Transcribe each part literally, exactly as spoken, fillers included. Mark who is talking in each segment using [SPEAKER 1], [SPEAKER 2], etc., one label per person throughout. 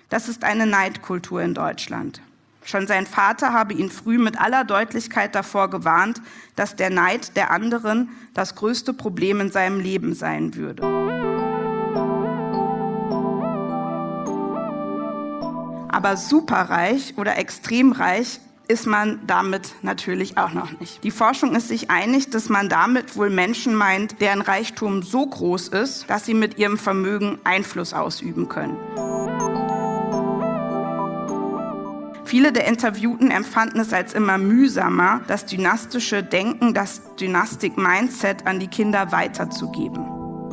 [SPEAKER 1] Das ist eine Neidkultur in Deutschland. Schon sein Vater habe ihn früh mit aller Deutlichkeit davor gewarnt, dass der Neid der anderen das größte Problem in seinem Leben sein würde. Aber superreich oder extrem reich ist man damit natürlich auch noch nicht. Die Forschung ist sich einig, dass man damit wohl Menschen meint, deren Reichtum so groß ist, dass sie mit ihrem Vermögen Einfluss ausüben können. Viele der Interviewten empfanden es als immer mühsamer, das dynastische Denken, das Dynastik-Mindset an die Kinder weiterzugeben.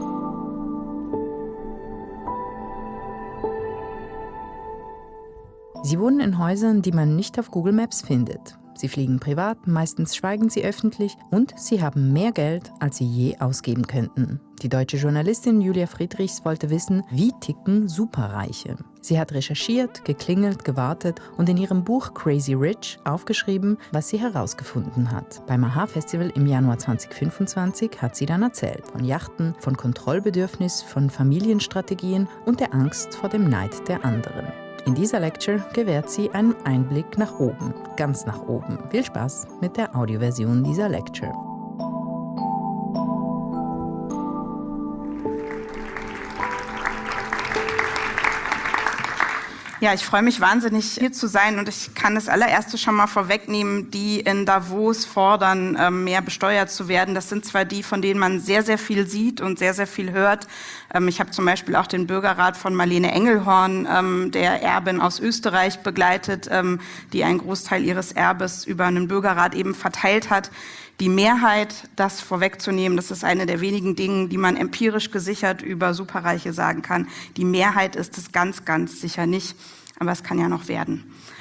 [SPEAKER 2] Sie wohnen in Häusern, die man nicht auf Google Maps findet. Sie fliegen privat, meistens schweigen sie öffentlich und sie haben mehr Geld, als sie je ausgeben könnten. Die deutsche Journalistin Julia Friedrichs wollte wissen, wie ticken Superreiche. Sie hat recherchiert, geklingelt, gewartet und in ihrem Buch Crazy Rich aufgeschrieben, was sie herausgefunden hat. Beim A-Ha-Festival im Januar zwanzig fünfundzwanzig hat sie dann erzählt von Yachten, von Kontrollbedürfnis, von Familienstrategien und der Angst vor dem Neid der anderen. In dieser Lecture gewährt sie einen Einblick nach oben, ganz nach oben. Viel Spaß mit der Audioversion dieser Lecture.
[SPEAKER 1] Ja, ich freue mich wahnsinnig, hier zu sein und ich kann das allererste schon mal vorwegnehmen, die in Davos fordern, mehr besteuert zu werden. Das sind zwar die, von denen man sehr, sehr viel sieht und sehr, sehr viel hört. Ich habe zum Beispiel auch den Bürgerrat von Marlene Engelhorn, der Erbin aus Österreich, begleitet, die einen Großteil ihres Erbes über einen Bürgerrat eben verteilt hat. Die Mehrheit, das vorwegzunehmen, das ist eine der wenigen Dinge, die man empirisch gesichert über Superreiche sagen kann. Die Mehrheit ist es ganz, ganz sicher nicht, aber es kann ja noch werden.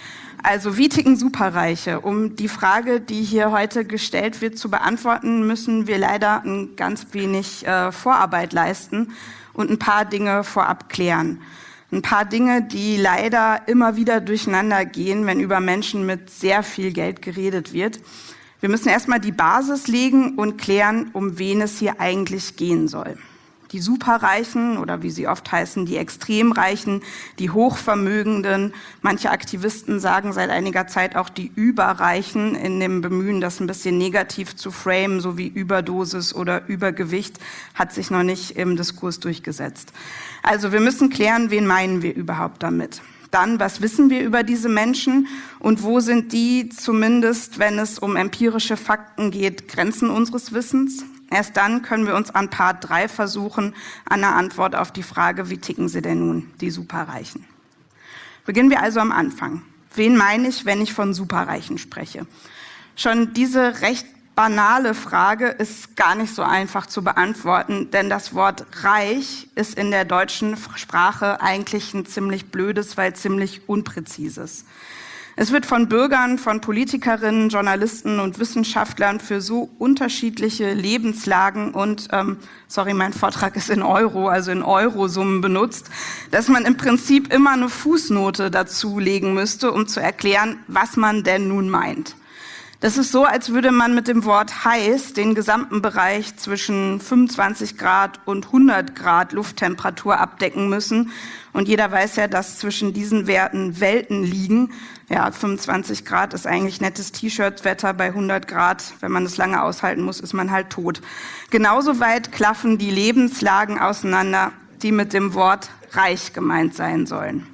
[SPEAKER 1] Also wie ticken Superreiche? Um die Frage, die hier heute gestellt wird, zu beantworten, müssen wir leider ein ganz wenig äh, Vorarbeit leisten und ein paar Dinge vorab klären. Ein paar Dinge, die leider immer wieder durcheinander gehen, wenn über Menschen mit sehr viel Geld geredet wird. Wir müssen erstmal die Basis legen und klären, um wen es hier eigentlich gehen soll. Die Superreichen oder wie sie oft heißen, die Extremreichen, die Hochvermögenden, manche Aktivisten sagen seit einiger Zeit auch die Überreichen in dem Bemühen, das ein bisschen negativ zu framen, so wie Überdosis oder Übergewicht, hat sich noch nicht im Diskurs durchgesetzt. Also wir müssen klären, wen meinen wir überhaupt damit. Dann, was wissen wir über diese Menschen und wo sind die, zumindest wenn es um empirische Fakten geht, Grenzen unseres Wissens? Erst dann können wir uns an Part drei versuchen, an der Antwort auf die Frage, wie ticken sie denn nun, die Superreichen? Beginnen wir also am Anfang. Wen meine ich, wenn ich von Superreichen spreche? Schon diese recht banale Frage ist gar nicht so einfach zu beantworten, denn das Wort reich ist in der deutschen Sprache eigentlich ein ziemlich blödes, weil ziemlich unpräzises. Es wird von Bürgern, von Politikerinnen, Journalisten und Wissenschaftlern für so unterschiedliche Lebenslagen und, ähm, sorry, mein Vortrag ist in Euro, also in Eurosummen benutzt, dass man im Prinzip immer eine Fußnote dazulegen müsste, um zu erklären, was man denn nun meint. Das ist so, als würde man mit dem Wort heiß den gesamten Bereich zwischen fünfundzwanzig Grad und hundert Grad Lufttemperatur abdecken müssen. Und jeder weiß ja, dass zwischen diesen Werten Welten liegen. Ja, fünfundzwanzig Grad ist eigentlich nettes T-Shirt-Wetter. Bei hundert Grad, wenn man es lange aushalten muss, ist man halt tot. Genauso weit klaffen die Lebenslagen auseinander, die mit dem Wort reich gemeint sein sollen.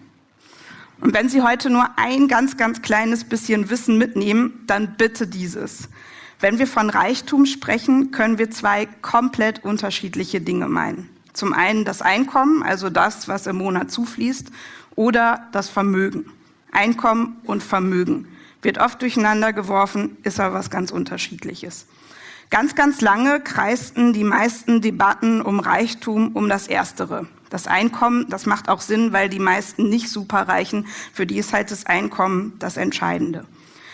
[SPEAKER 1] Und wenn Sie heute nur ein ganz, ganz kleines bisschen Wissen mitnehmen, dann bitte dieses. Wenn wir von Reichtum sprechen, können wir zwei komplett unterschiedliche Dinge meinen. Zum einen das Einkommen, also das, was im Monat zufließt, oder das Vermögen. Einkommen und Vermögen wird oft durcheinander geworfen, ist aber was ganz Unterschiedliches. Ganz, ganz lange kreisten die meisten Debatten um Reichtum um das Erstere. Das Einkommen, das macht auch Sinn, weil die meisten nicht Superreichen, für die ist halt das Einkommen das Entscheidende.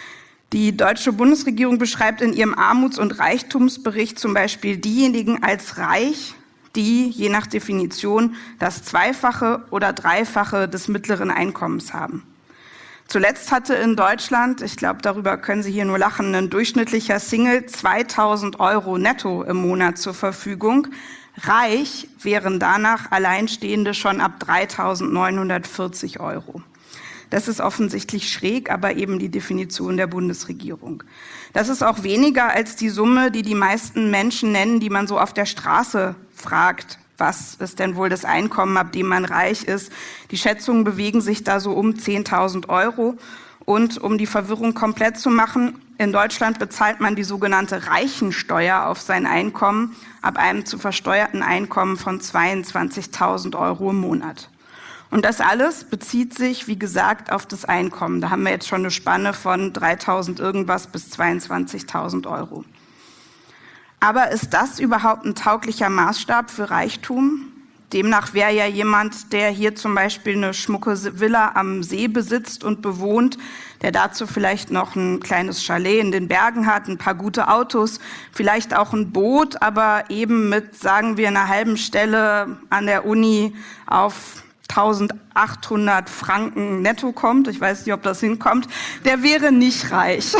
[SPEAKER 1] Die deutsche Bundesregierung beschreibt in ihrem Armuts- und Reichtumsbericht zum Beispiel diejenigen als reich, die, je nach Definition, das Zweifache oder Dreifache des mittleren Einkommens haben. Zuletzt hatte in Deutschland, ich glaube, darüber können Sie hier nur lachen, ein durchschnittlicher Single zweitausend Euro netto im Monat zur Verfügung. Reich wären danach Alleinstehende schon ab dreitausendneunhundertvierzig Euro. Das ist offensichtlich schräg, aber eben die Definition der Bundesregierung. Das ist auch weniger als die Summe, die die meisten Menschen nennen, die man so auf der Straße fragt. Was ist denn wohl das Einkommen, ab dem man reich ist? Die Schätzungen bewegen sich da so um zehntausend Euro. Und um die Verwirrung komplett zu machen, in Deutschland bezahlt man die sogenannte Reichensteuer auf sein Einkommen ab einem zu versteuerten Einkommen von zweiundzwanzigtausend Euro im Monat. Und das alles bezieht sich, wie gesagt, auf das Einkommen. Da haben wir jetzt schon eine Spanne von dreitausend irgendwas bis zweiundzwanzigtausend Euro. Aber ist das überhaupt ein tauglicher Maßstab für Reichtum? Demnach wäre ja jemand, der hier zum Beispiel eine schmucke Villa am See besitzt und bewohnt, der dazu vielleicht noch ein kleines Chalet in den Bergen hat, ein paar gute Autos, vielleicht auch ein Boot, aber eben mit, sagen wir, einer halben Stelle an der Uni auf eintausendachthundert Franken netto kommt, ich weiß nicht, ob das hinkommt, der wäre nicht reich.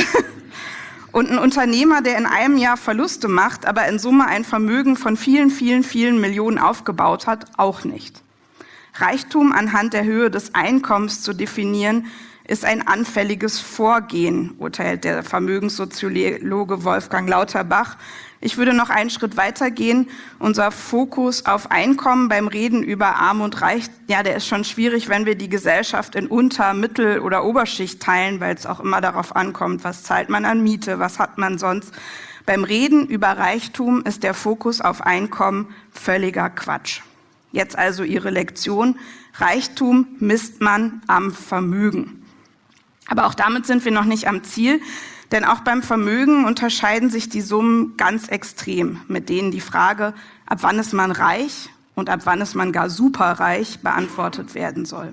[SPEAKER 1] Und ein Unternehmer, der in einem Jahr Verluste macht, aber in Summe ein Vermögen von vielen, vielen, vielen Millionen aufgebaut hat, auch nicht. Reichtum anhand der Höhe des Einkommens zu definieren, ist ein anfälliges Vorgehen, urteilt der Vermögenssoziologe Wolfgang Lauterbach. Ich würde noch einen Schritt weiter gehen. Unser Fokus auf Einkommen beim Reden über Arm und Reich, ja, der ist schon schwierig, wenn wir die Gesellschaft in Unter-, Mittel- oder Oberschicht teilen, weil es auch immer darauf ankommt, was zahlt man an Miete, was hat man sonst. Beim Reden über Reichtum ist der Fokus auf Einkommen völliger Quatsch. Jetzt also Ihre Lektion. Reichtum misst man am Vermögen. Aber auch damit sind wir noch nicht am Ziel. Denn auch beim Vermögen unterscheiden sich die Summen ganz extrem, mit denen die Frage, ab wann ist man reich und ab wann ist man gar superreich, beantwortet werden soll.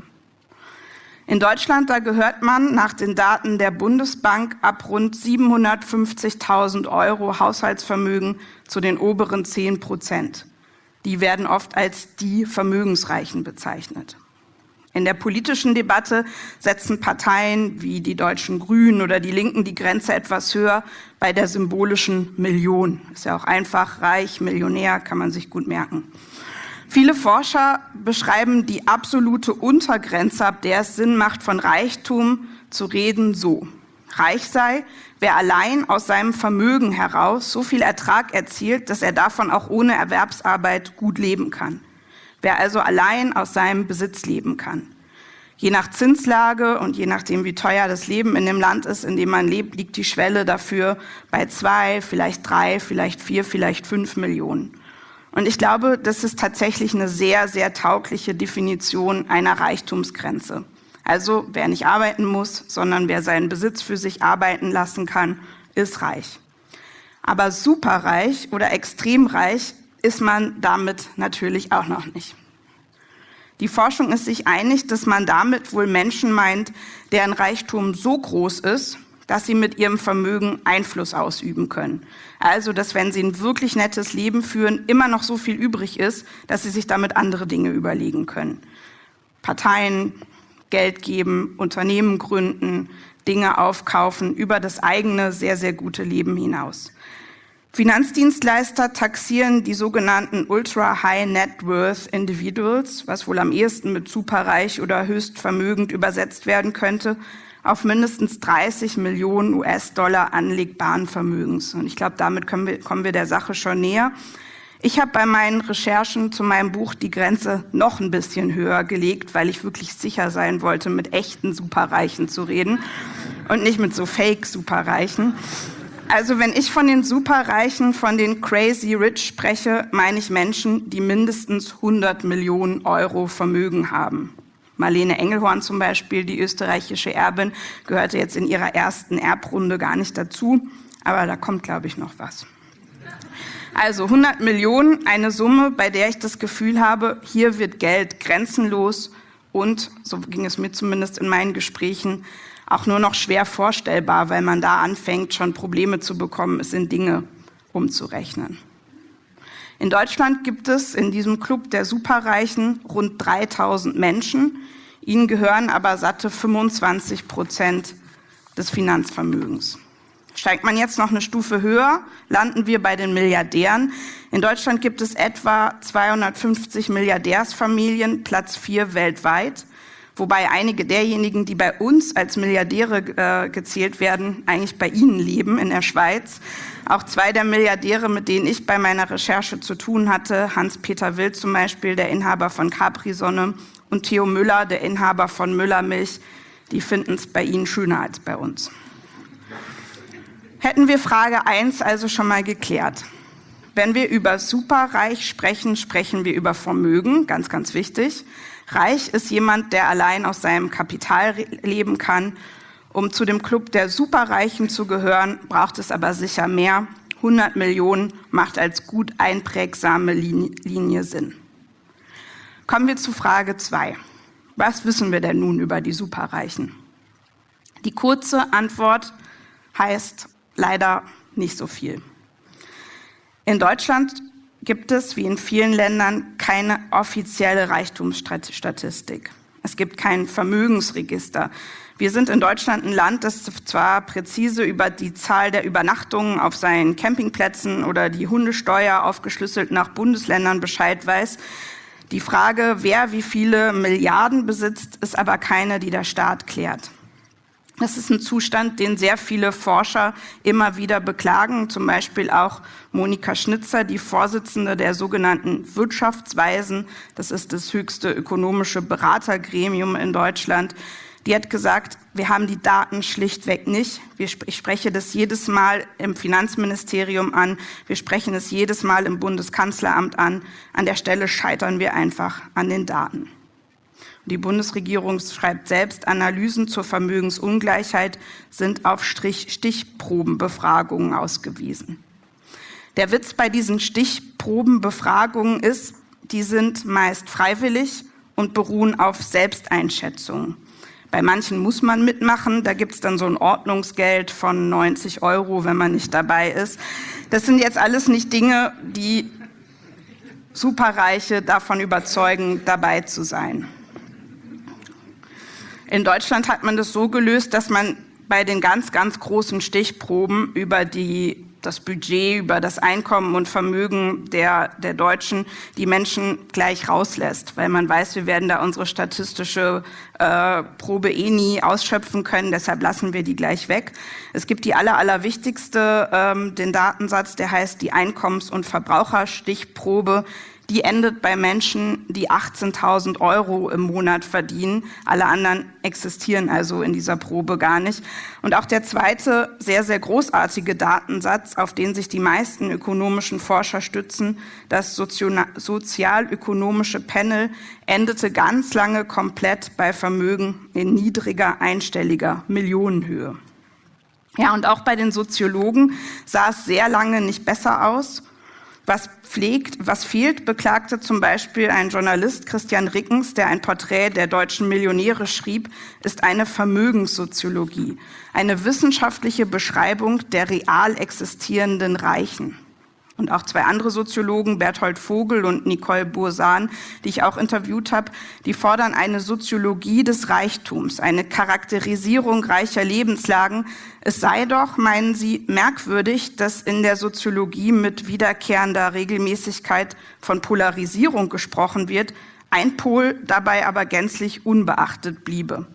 [SPEAKER 1] In Deutschland, da gehört man nach den Daten der Bundesbank ab rund siebenhundertfünfzigtausend Euro Haushaltsvermögen zu den oberen zehn Prozent. Die werden oft als die Vermögensreichen bezeichnet. In der politischen Debatte setzen Parteien wie die Deutschen Grünen oder die Linken die Grenze etwas höher bei der symbolischen Million. Ist ja auch einfach, reich, Millionär, kann man sich gut merken. Viele Forscher beschreiben die absolute Untergrenze, ab der es Sinn macht, von Reichtum zu reden, so. Reich sei, wer allein aus seinem Vermögen heraus so viel Ertrag erzielt, dass er davon auch ohne Erwerbsarbeit gut leben kann. Wer also allein aus seinem Besitz leben kann. Je nach Zinslage und je nachdem, wie teuer das Leben in dem Land ist, in dem man lebt, liegt die Schwelle dafür bei zwei, vielleicht drei, vielleicht vier, vielleicht fünf Millionen. Und ich glaube, das ist tatsächlich eine sehr, sehr taugliche Definition einer Reichtumsgrenze. Also wer nicht arbeiten muss, sondern wer seinen Besitz für sich arbeiten lassen kann, ist reich. Aber superreich oder extrem reich ist man damit natürlich auch noch nicht. Die Forschung ist sich einig, dass man damit wohl Menschen meint, deren Reichtum so groß ist, dass sie mit ihrem Vermögen Einfluss ausüben können. Also, dass wenn sie ein wirklich nettes Leben führen, immer noch so viel übrig ist, dass sie sich damit andere Dinge überlegen können. Parteien Geld geben, Unternehmen gründen, Dinge aufkaufen, über das eigene, sehr, sehr gute Leben hinaus. Finanzdienstleister taxieren die sogenannten Ultra-High Net Worth Individuals, was wohl am ehesten mit superreich oder höchstvermögend übersetzt werden könnte, auf mindestens dreißig Millionen U S-Dollar anlegbaren Vermögens. Und ich glaube, damit können wir, kommen wir der Sache schon näher. Ich habe bei meinen Recherchen zu meinem Buch die Grenze noch ein bisschen höher gelegt, weil ich wirklich sicher sein wollte, mit echten Superreichen zu reden und nicht mit so Fake-Superreichen. Also wenn ich von den Superreichen, von den Crazy Rich spreche, meine ich Menschen, die mindestens hundert Millionen Euro Vermögen haben. Marlene Engelhorn zum Beispiel, die österreichische Erbin, gehörte jetzt in ihrer ersten Erbrunde gar nicht dazu, aber da kommt, glaube ich, noch was. Also hundert Millionen, eine Summe, bei der ich das Gefühl habe, hier wird Geld grenzenlos und, so ging es mir zumindest in meinen Gesprächen, auch nur noch schwer vorstellbar, weil man da anfängt, schon Probleme zu bekommen, es in Dinge umzurechnen. In Deutschland gibt es in diesem Club der Superreichen rund dreitausend Menschen. Ihnen gehören aber satte fünfundzwanzig Prozent des Finanzvermögens. Steigt man jetzt noch eine Stufe höher, landen wir bei den Milliardären. In Deutschland gibt es etwa zweihundertfünfzig Milliardärsfamilien, Platz vier weltweit, wobei einige derjenigen, die bei uns als Milliardäre äh, gezählt werden, eigentlich bei Ihnen leben, in der Schweiz. Auch zwei der Milliardäre, mit denen ich bei meiner Recherche zu tun hatte, Hans-Peter Wild zum Beispiel, der Inhaber von Capri-Sonne, und Theo Müller, der Inhaber von Müller-Milch, die finden es bei Ihnen schöner als bei uns. Hätten wir Frage eins also schon mal geklärt. Wenn wir über superreich sprechen, sprechen wir über Vermögen, ganz, ganz wichtig. Reich ist jemand, der allein aus seinem Kapital leben kann. Um zu dem Club der Superreichen zu gehören, braucht es aber sicher mehr. hundert Millionen macht als gut einprägsame Linie Sinn. Kommen wir zu Frage zwei. Was wissen wir denn nun über die Superreichen? Die kurze Antwort heißt leider nicht so viel. In Deutschland gibt es, wie in vielen Ländern, keine offizielle Reichtumsstatistik. Es gibt kein Vermögensregister. Wir sind in Deutschland ein Land, das zwar präzise über die Zahl der Übernachtungen auf seinen Campingplätzen oder die Hundesteuer aufgeschlüsselt nach Bundesländern Bescheid weiß. Die Frage, wer wie viele Milliarden besitzt, ist aber keine, die der Staat klärt. Das ist ein Zustand, den sehr viele Forscher immer wieder beklagen, zum Beispiel auch Monika Schnitzer, die Vorsitzende der sogenannten Wirtschaftsweisen, das ist das höchste ökonomische Beratergremium in Deutschland. Die hat gesagt, wir haben die Daten schlichtweg nicht. Ich spreche das jedes Mal im Finanzministerium an, wir sprechen es jedes Mal im Bundeskanzleramt an. An der Stelle scheitern wir einfach an den Daten. Die Bundesregierung schreibt selbst, Analysen zur Vermögensungleichheit sind auf Stichprobenbefragungen ausgewiesen. Der Witz bei diesen Stichprobenbefragungen ist, die sind meist freiwillig und beruhen auf Selbsteinschätzungen. Bei manchen muss man mitmachen, da gibt es dann so ein Ordnungsgeld von neunzig Euro, wenn man nicht dabei ist. Das sind jetzt alles nicht Dinge, die Superreiche davon überzeugen, dabei zu sein. In Deutschland hat man das so gelöst, dass man bei den ganz, ganz großen Stichproben über die, das Budget, über das Einkommen und Vermögen der, der Deutschen die Menschen gleich rauslässt, weil man weiß, wir werden da unsere statistische äh, Probe eh nie ausschöpfen können, deshalb lassen wir die gleich weg. Es gibt die aller, allerwichtigste, ähm, den Datensatz, der heißt die Einkommens- und Verbraucherstichprobe. Die endet bei Menschen, die achtzehntausend Euro im Monat verdienen. Alle anderen existieren also in dieser Probe gar nicht. Und auch der zweite, sehr, sehr großartige Datensatz, auf den sich die meisten ökonomischen Forscher stützen, das sozialökonomische Panel, endete ganz lange komplett bei Vermögen in niedriger, einstelliger Millionenhöhe. Ja, und auch bei den Soziologen sah es sehr lange nicht besser aus. Was pflegt, was fehlt, beklagte zum Beispiel ein Journalist, Christian Rickens, der ein Porträt der deutschen Millionäre schrieb, ist eine Vermögenssoziologie, eine wissenschaftliche Beschreibung der real existierenden Reichen. Und auch zwei andere Soziologen, Berthold Vogel und Nicole Bursan, die ich auch interviewt habe, die fordern eine Soziologie des Reichtums, eine Charakterisierung reicher Lebenslagen. Es sei doch, meinen sie, merkwürdig, dass in der Soziologie mit wiederkehrender Regelmäßigkeit von Polarisierung gesprochen wird, ein Pol dabei aber gänzlich unbeachtet bliebe.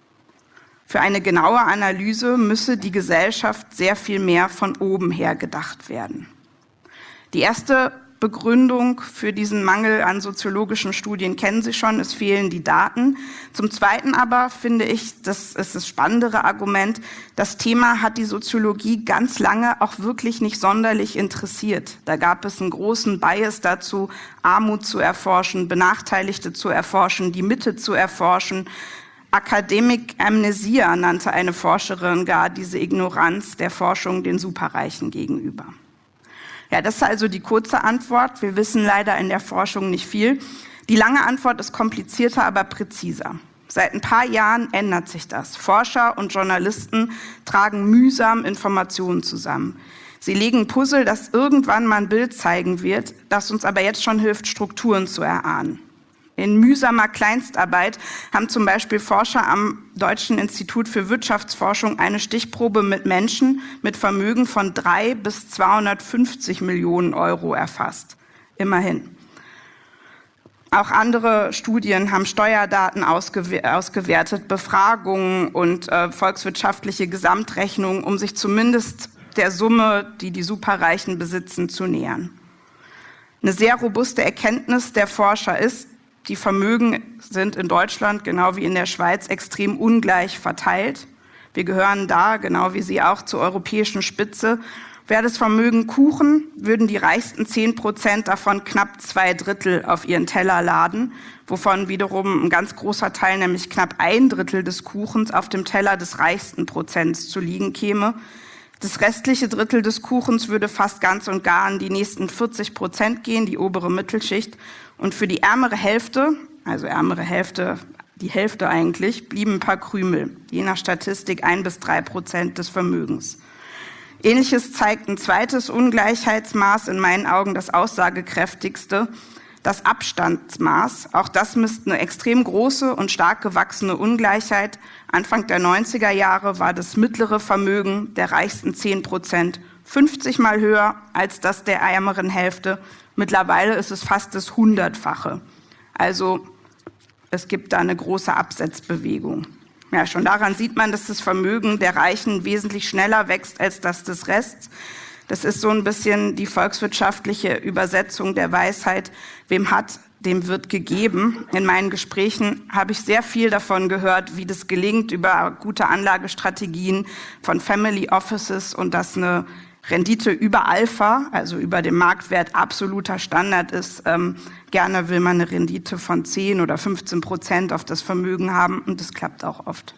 [SPEAKER 1] Für eine genaue Analyse müsse die Gesellschaft sehr viel mehr von oben her gedacht werden. Die erste Begründung für diesen Mangel an soziologischen Studien kennen Sie schon, es fehlen die Daten. Zum Zweiten aber finde ich, das ist das spannendere Argument, das Thema hat die Soziologie ganz lange auch wirklich nicht sonderlich interessiert. Da gab es einen großen Bias dazu, Armut zu erforschen, Benachteiligte zu erforschen, die Mitte zu erforschen. Academic Amnesia nannte eine Forscherin gar diese Ignoranz der Forschung den Superreichen gegenüber. Ja, das ist also die kurze Antwort. Wir wissen leider in der Forschung nicht viel. Die lange Antwort ist komplizierter, aber präziser. Seit ein paar Jahren ändert sich das. Forscher und Journalisten tragen mühsam Informationen zusammen. Sie legen ein Puzzle, das irgendwann mal ein Bild zeigen wird, das uns aber jetzt schon hilft, Strukturen zu erahnen. In mühsamer Kleinstarbeit haben zum Beispiel Forscher am Deutschen Institut für Wirtschaftsforschung eine Stichprobe mit Menschen mit Vermögen von drei bis zweihundertfünfzig Millionen Euro erfasst. Immerhin. Auch andere Studien haben Steuerdaten ausgewertet, Befragungen und äh, volkswirtschaftliche Gesamtrechnungen, um sich zumindest der Summe, die die Superreichen besitzen, zu nähern. Eine sehr robuste Erkenntnis der Forscher ist, die Vermögen sind in Deutschland, genau wie in der Schweiz, extrem ungleich verteilt. Wir gehören da, genau wie Sie auch, zur europäischen Spitze. Wäre das Vermögen Kuchen, würden die reichsten zehn Prozent davon knapp zwei Drittel auf ihren Teller laden, wovon wiederum ein ganz großer Teil, nämlich knapp ein Drittel des Kuchens, auf dem Teller des reichsten Prozents zu liegen käme. Das restliche Drittel des Kuchens würde fast ganz und gar an die nächsten vierzig Prozent gehen, die obere Mittelschicht. Und für die ärmere Hälfte, also ärmere Hälfte, die Hälfte eigentlich, blieben ein paar Krümel, je nach Statistik ein bis drei Prozent des Vermögens. Ähnliches zeigt ein zweites Ungleichheitsmaß, in meinen Augen das aussagekräftigste, das Abstandsmaß. Auch das misst eine extrem große und stark gewachsene Ungleichheit. Anfang der neunziger Jahre war das mittlere Vermögen der reichsten zehn Prozent fünfzig Mal höher als das der ärmeren Hälfte. Mittlerweile ist es fast das Hundertfache. Also es gibt da eine große Absetzbewegung. Ja, schon daran sieht man, dass das Vermögen der Reichen wesentlich schneller wächst als das des Rests. Das ist so ein bisschen die volkswirtschaftliche Übersetzung der Weisheit, wem hat, dem wird gegeben. In meinen Gesprächen habe ich sehr viel davon gehört, wie das gelingt über gute Anlagestrategien von Family Offices und dass eine Rendite über Alpha, also über dem Marktwert, absoluter Standard ist. Ähm, gerne will man eine Rendite von zehn oder fünfzehn Prozent auf das Vermögen haben und das klappt auch oft.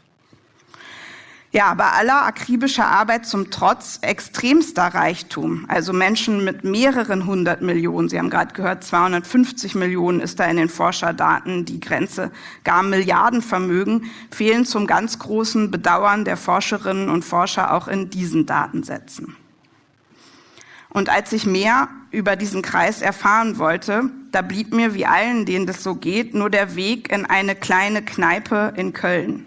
[SPEAKER 1] Ja, bei aller akribischer Arbeit zum Trotz extremster Reichtum, also Menschen mit mehreren hundert Millionen, Sie haben gerade gehört, zweihundertfünfzig Millionen ist da in den Forscherdaten die Grenze, gar Milliardenvermögen, fehlen zum ganz großen Bedauern der Forscherinnen und Forscher auch in diesen Datensätzen. Und als ich mehr über diesen Kreis erfahren wollte, da blieb mir, wie allen, denen das so geht, nur der Weg in eine kleine Kneipe in Köln.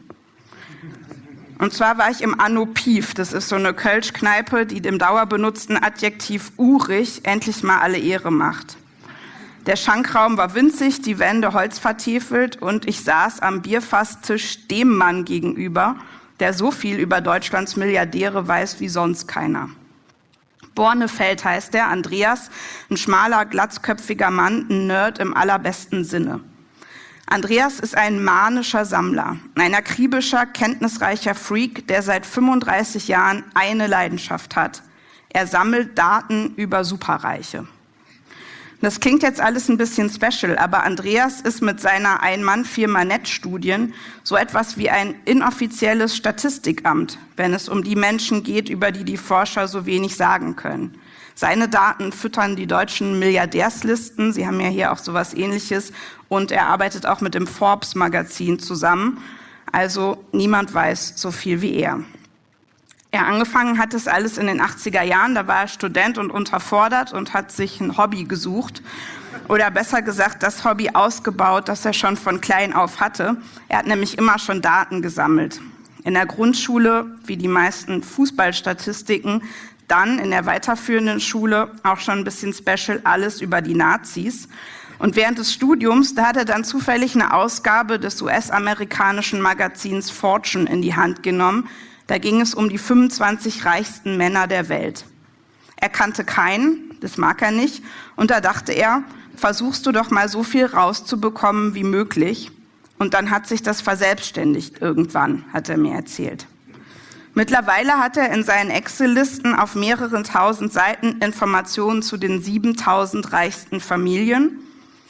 [SPEAKER 1] Und zwar war ich im Anno Pief, das ist so eine Kölsch-Kneipe, die dem dauerbenutzten Adjektiv urig endlich mal alle Ehre macht. Der Schankraum war winzig, die Wände holzvertiefelt und ich saß am Bierfasstisch dem Mann gegenüber, der so viel über Deutschlands Milliardäre weiß wie sonst keiner. Bornefeld heißt er, Andreas, ein schmaler, glatzköpfiger Mann, ein Nerd im allerbesten Sinne. Andreas ist ein manischer Sammler, ein akribischer, kenntnisreicher Freak, der seit fünfunddreißig Jahren eine Leidenschaft hat. Er sammelt Daten über Superreiche. Das klingt jetzt alles ein bisschen special, aber Andreas ist mit seiner Ein-Mann-Firma Netzstudien so etwas wie ein inoffizielles Statistikamt, wenn es um die Menschen geht, über die die Forscher so wenig sagen können. Seine Daten füttern die deutschen Milliardärslisten, Sie haben ja hier auch sowas Ähnliches, und er arbeitet auch mit dem Forbes-Magazin zusammen. Also niemand weiß so viel wie er. Er angefangen hat es alles in den achtziger Jahren, da war er Student und unterfordert und hat sich ein Hobby gesucht. Oder besser gesagt, das Hobby ausgebaut, das er schon von klein auf hatte. Er hat nämlich immer schon Daten gesammelt. In der Grundschule, wie die meisten Fußballstatistiken, dann in der weiterführenden Schule auch schon ein bisschen special, alles über die Nazis. Und während des Studiums, da hat er dann zufällig eine Ausgabe des U S-amerikanischen Magazins Fortune in die Hand genommen. Da ging es um die fünfundzwanzig reichsten Männer der Welt. Er kannte keinen, das mag er nicht, und da dachte er, versuchst du doch mal so viel rauszubekommen wie möglich. Und dann hat sich das verselbstständigt irgendwann, hat er mir erzählt. Mittlerweile hat er in seinen Excel-Listen auf mehreren tausend Seiten Informationen zu den siebentausend reichsten Familien.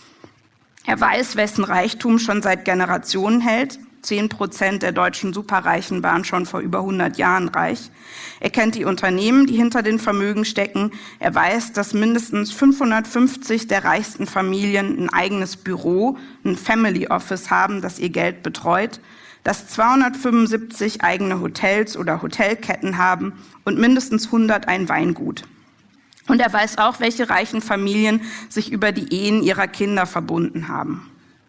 [SPEAKER 1] Er weiß, wessen Reichtum schon seit Generationen hält. Zehn Prozent der deutschen Superreichen waren schon vor über hundert Jahren reich. Er kennt die Unternehmen, die hinter den Vermögen stecken. Er weiß, dass mindestens fünfhundertfünfzig der reichsten Familien ein eigenes Büro, ein Family Office haben, das ihr Geld betreut, dass zweihundertfünfundsiebzig eigene Hotels oder Hotelketten haben und mindestens hundert ein Weingut. Und er weiß auch, welche reichen Familien sich über die Ehen ihrer Kinder verbunden haben.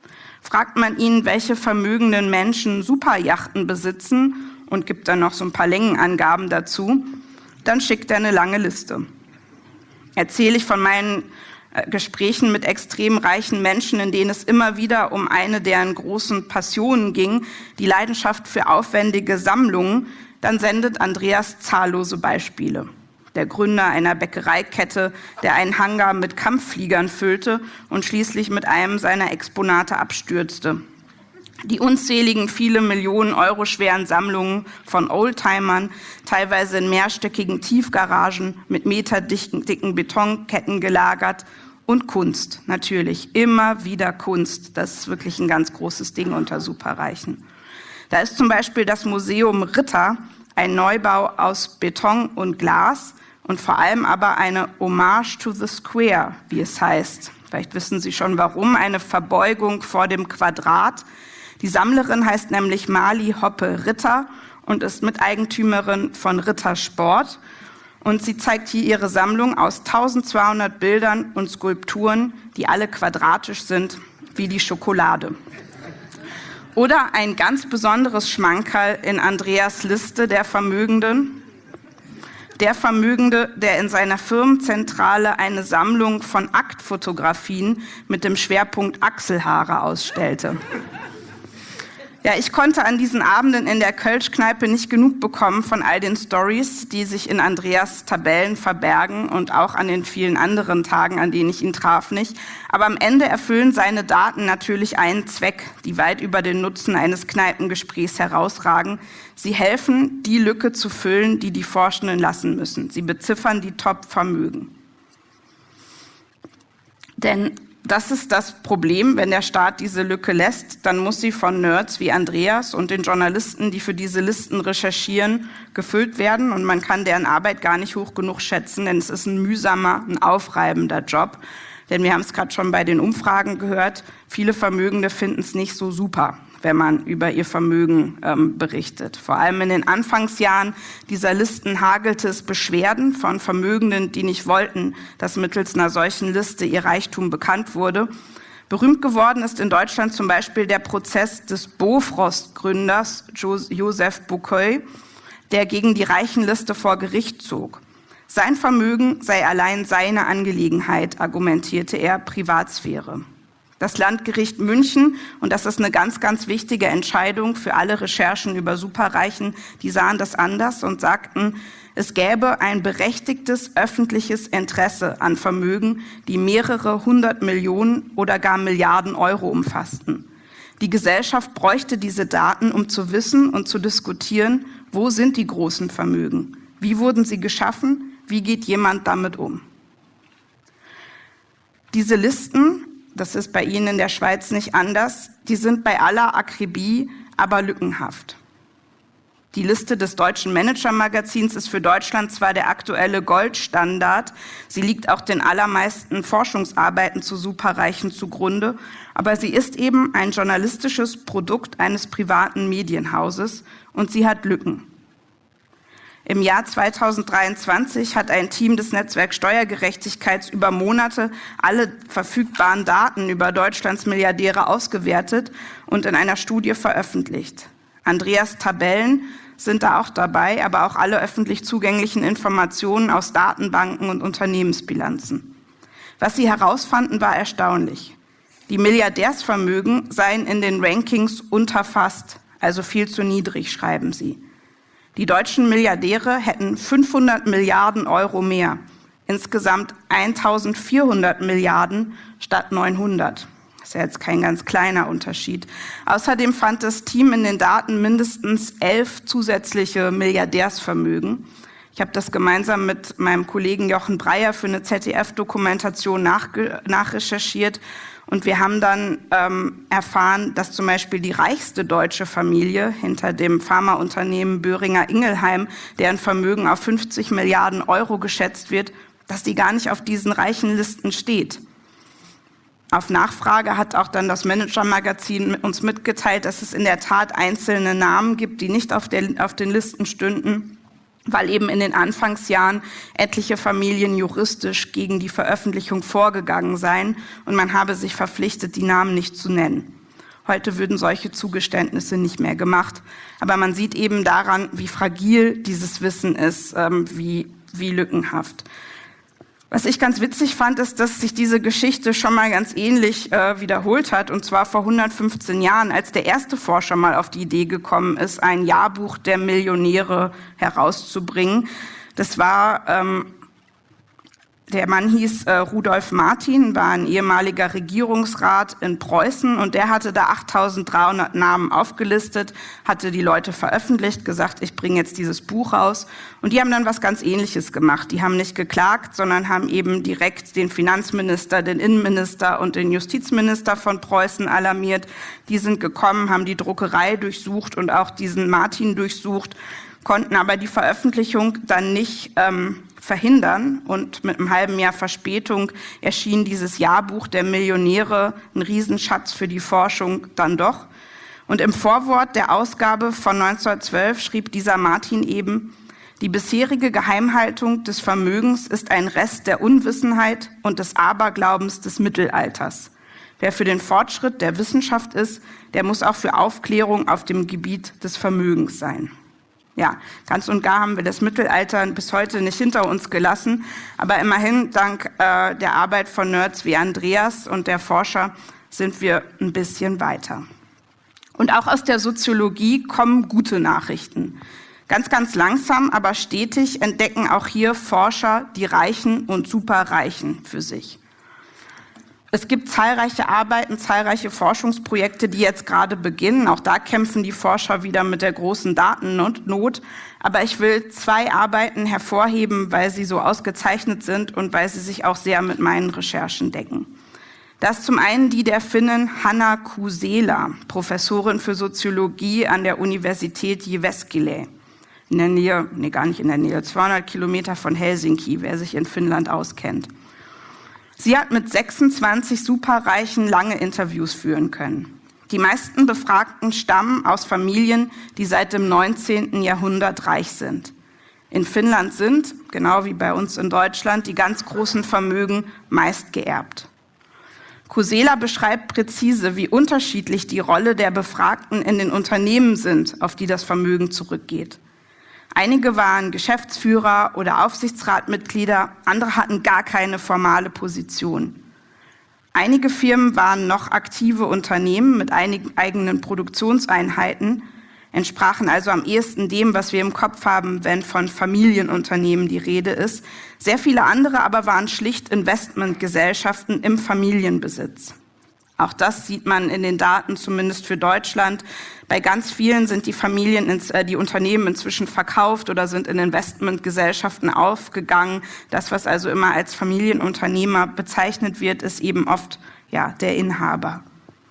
[SPEAKER 1] Fragt man ihn, welche vermögenden Menschen Superjachten besitzen und gibt dann noch so ein paar Längenangaben dazu, dann schickt er eine lange Liste. Erzähle ich von meinen äh, Gesprächen mit extrem reichen Menschen, in denen es immer wieder um eine deren großen Passionen ging, die Leidenschaft für aufwendige Sammlungen, dann sendet Andreas zahllose Beispiele. Der Gründer einer Bäckereikette, der einen Hangar mit Kampffliegern füllte und schließlich mit einem seiner Exponate abstürzte. Die unzähligen, viele Millionen Euro schweren Sammlungen von Oldtimern, teilweise in mehrstöckigen Tiefgaragen mit meterdicken dicken Betonketten gelagert. Und Kunst, natürlich, immer wieder Kunst. Das ist wirklich ein ganz großes Ding unter Superreichen. Da ist zum Beispiel das Museum Ritter, ein Neubau aus Beton und Glas und vor allem aber eine Hommage to the Square, wie es heißt. Vielleicht wissen Sie schon warum, eine Verbeugung vor dem Quadrat. Die Sammlerin heißt nämlich Mali Hoppe Ritter und ist Miteigentümerin von Ritter Sport. Und sie zeigt hier ihre Sammlung aus eintausendzweihundert Bildern und Skulpturen, die alle quadratisch sind, wie die Schokolade. Oder ein ganz besonderes Schmankerl in Andreas Liste der Vermögenden. Der Vermögende, der in seiner Firmenzentrale eine Sammlung von Aktfotografien mit dem Schwerpunkt Achselhaare ausstellte. Ja, ich konnte an diesen Abenden in der Kölschkneipe nicht genug bekommen von all den Stories, die sich in Andreas Tabellen verbergen und auch an den vielen anderen Tagen, an denen ich ihn traf, nicht. Aber am Ende erfüllen seine Daten natürlich einen Zweck, die weit über den Nutzen eines Kneipengesprächs herausragen. Sie helfen, die Lücke zu füllen, die die Forschenden lassen müssen. Sie beziffern die Top-Vermögen. Denn das ist das Problem, wenn der Staat diese Lücke lässt, dann muss sie von Nerds wie Andreas und den Journalisten, die für diese Listen recherchieren, gefüllt werden und man kann deren Arbeit gar nicht hoch genug schätzen, denn es ist ein mühsamer, ein aufreibender Job. Denn wir haben es gerade schon bei den Umfragen gehört, viele Vermögende finden es nicht so super, wenn man über ihr Vermögen ähm, berichtet. Vor allem in den Anfangsjahren dieser Listen hagelte es Beschwerden von Vermögenden, die nicht wollten, dass mittels einer solchen Liste ihr Reichtum bekannt wurde. Berühmt geworden ist in Deutschland zum Beispiel der Prozess des Bofrost-Gründers Joseph Bouquet, der gegen die Reichenliste vor Gericht zog. Sein Vermögen sei allein seine Angelegenheit, argumentierte er, Privatsphäre. Das Landgericht München, und das ist eine ganz, ganz wichtige Entscheidung für alle Recherchen über Superreichen, die sahen das anders und sagten, es gäbe ein berechtigtes öffentliches Interesse an Vermögen, die mehrere hundert Millionen oder gar Milliarden Euro umfassten. Die Gesellschaft bräuchte diese Daten, um zu wissen und zu diskutieren, wo sind die großen Vermögen? Wie wurden sie geschaffen? Wie geht jemand damit um? Diese Listen, das ist bei Ihnen in der Schweiz nicht anders, die sind bei aller Akribie aber lückenhaft. Die Liste des Deutschen Manager-Magazins ist für Deutschland zwar der aktuelle Goldstandard, sie liegt auch den allermeisten Forschungsarbeiten zu Superreichen zugrunde, aber sie ist eben ein journalistisches Produkt eines privaten Medienhauses und sie hat Lücken. Im Jahr zweitausenddreiundzwanzig hat ein Team des Netzwerks Steuergerechtigkeit über Monate alle verfügbaren Daten über Deutschlands Milliardäre ausgewertet und in einer Studie veröffentlicht. Andreas Tabellen sind da auch dabei, aber auch alle öffentlich zugänglichen Informationen aus Datenbanken und Unternehmensbilanzen. Was sie herausfanden, war erstaunlich. Die Milliardärsvermögen seien in den Rankings unterfasst, also viel zu niedrig, schreiben sie. Die deutschen Milliardäre hätten fünfhundert Milliarden Euro mehr, insgesamt eintausendvierhundert Milliarden statt neunhundert. Das ist ja jetzt kein ganz kleiner Unterschied. Außerdem fand das Team in den Daten mindestens elf zusätzliche Milliardärsvermögen. Ich habe das gemeinsam mit meinem Kollegen Jochen Breyer für eine Z D F-Dokumentation nachrecherchiert. Und wir haben dann ähm, erfahren, dass zum Beispiel die reichste deutsche Familie hinter dem Pharmaunternehmen Boehringer Ingelheim, deren Vermögen auf fünfzig Milliarden Euro geschätzt wird, dass die gar nicht auf diesen reichen Listen steht. Auf Nachfrage hat auch dann das Manager-Magazin uns mitgeteilt, dass es in der Tat einzelne Namen gibt, die nicht auf, der, auf den Listen stünden, weil eben in den Anfangsjahren etliche Familien juristisch gegen die Veröffentlichung vorgegangen seien und man habe sich verpflichtet, die Namen nicht zu nennen. Heute würden solche Zugeständnisse nicht mehr gemacht. Aber man sieht eben daran, wie fragil dieses Wissen ist, ähm, wie, wie lückenhaft. Was ich ganz witzig fand, ist, dass sich diese Geschichte schon mal ganz ähnlich äh, wiederholt hat, und zwar vor hundertfünfzehn Jahren, als der erste Forscher mal auf die Idee gekommen ist, ein Jahrbuch der Millionäre herauszubringen. Das war, ähm, der Mann hieß äh, Rudolf Martin, war ein ehemaliger Regierungsrat in Preußen, und der hatte da achttausenddreihundert Namen aufgelistet, hatte die Leute veröffentlicht, gesagt, ich bringe jetzt dieses Buch raus. Und die haben dann was ganz Ähnliches gemacht. Die haben nicht geklagt, sondern haben eben direkt den Finanzminister, den Innenminister und den Justizminister von Preußen alarmiert. Die sind gekommen, haben die Druckerei durchsucht und auch diesen Martin durchsucht, konnten aber die Veröffentlichung dann nicht ähm, verhindern, und mit einem halben Jahr Verspätung erschien dieses Jahrbuch der Millionäre, ein Riesenschatz für die Forschung, dann doch. Und im Vorwort der Ausgabe von neunzehnhundertzwölf schrieb dieser Martin eben: Die bisherige Geheimhaltung des Vermögens ist ein Rest der Unwissenheit und des Aberglaubens des Mittelalters. Wer für den Fortschritt der Wissenschaft ist, der muss auch für Aufklärung auf dem Gebiet des Vermögens sein. Ja, ganz und gar haben wir das Mittelalter bis heute nicht hinter uns gelassen, aber immerhin dank äh, der Arbeit von Nerds wie Andreas und der Forscher sind wir ein bisschen weiter. Und auch aus der Soziologie kommen gute Nachrichten. Ganz, ganz langsam, aber stetig entdecken auch hier Forscher die Reichen und Superreichen für sich. Es gibt zahlreiche Arbeiten, zahlreiche Forschungsprojekte, die jetzt gerade beginnen. Auch da kämpfen die Forscher wieder mit der großen Datennot. Aber ich will zwei Arbeiten hervorheben, weil sie so ausgezeichnet sind und weil sie sich auch sehr mit meinen Recherchen decken. Das ist zum einen die der Finnin Hanna Kusela, Professorin für Soziologie an der Universität Jyväskylä. In der Nähe, nee, gar nicht in der Nähe, zweihundert Kilometer von Helsinki, wer sich in Finnland auskennt. Sie hat mit sechsundzwanzig Superreichen lange Interviews führen können. Die meisten Befragten stammen aus Familien, die seit dem neunzehnten Jahrhundert reich sind. In Finnland sind, genau wie bei uns in Deutschland, die ganz großen Vermögen meist geerbt. Kusela beschreibt präzise, wie unterschiedlich die Rolle der Befragten in den Unternehmen sind, auf die das Vermögen zurückgeht. Einige waren Geschäftsführer oder Aufsichtsratmitglieder, andere hatten gar keine formale Position. Einige Firmen waren noch aktive Unternehmen mit einigen eigenen Produktionseinheiten, entsprachen also am ehesten dem, was wir im Kopf haben, wenn von Familienunternehmen die Rede ist. Sehr viele andere aber waren schlicht Investmentgesellschaften im Familienbesitz. Auch das sieht man in den Daten, zumindest für Deutschland. Bei ganz vielen sind die Familien, ins, äh, die Unternehmen inzwischen verkauft oder sind in Investmentgesellschaften aufgegangen. Das, was also immer als Familienunternehmer bezeichnet wird, ist eben oft ja, der Inhaber.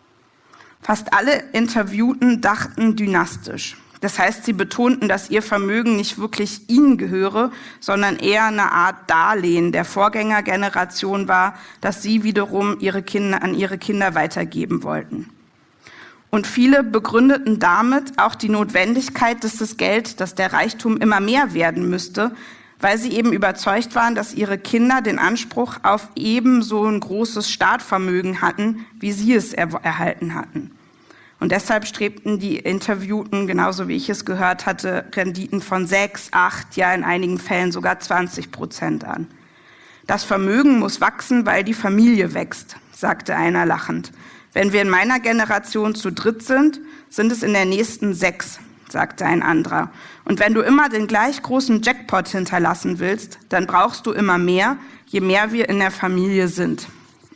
[SPEAKER 1] Fast alle Interviewten dachten dynastisch. Das heißt, sie betonten, dass ihr Vermögen nicht wirklich ihnen gehöre, sondern eher eine Art Darlehen der Vorgängergeneration war, das sie wiederum ihre Kinder, an ihre Kinder weitergeben wollten. Und viele begründeten damit auch die Notwendigkeit, dass das Geld, dass der Reichtum immer mehr werden müsste, weil sie eben überzeugt waren, dass ihre Kinder den Anspruch auf ebenso ein großes Startvermögen hatten, wie sie es er- erhalten hatten. Und deshalb strebten die Interviewten, genauso wie ich es gehört hatte, Renditen von sechs, acht, ja in einigen Fällen sogar zwanzig Prozent an. Das Vermögen muss wachsen, weil die Familie wächst, sagte einer lachend. Wenn wir in meiner Generation zu dritt sind, sind es in der nächsten sechs, sagte ein anderer. Und wenn du immer den gleich großen Jackpot hinterlassen willst, dann brauchst du immer mehr, je mehr wir in der Familie sind.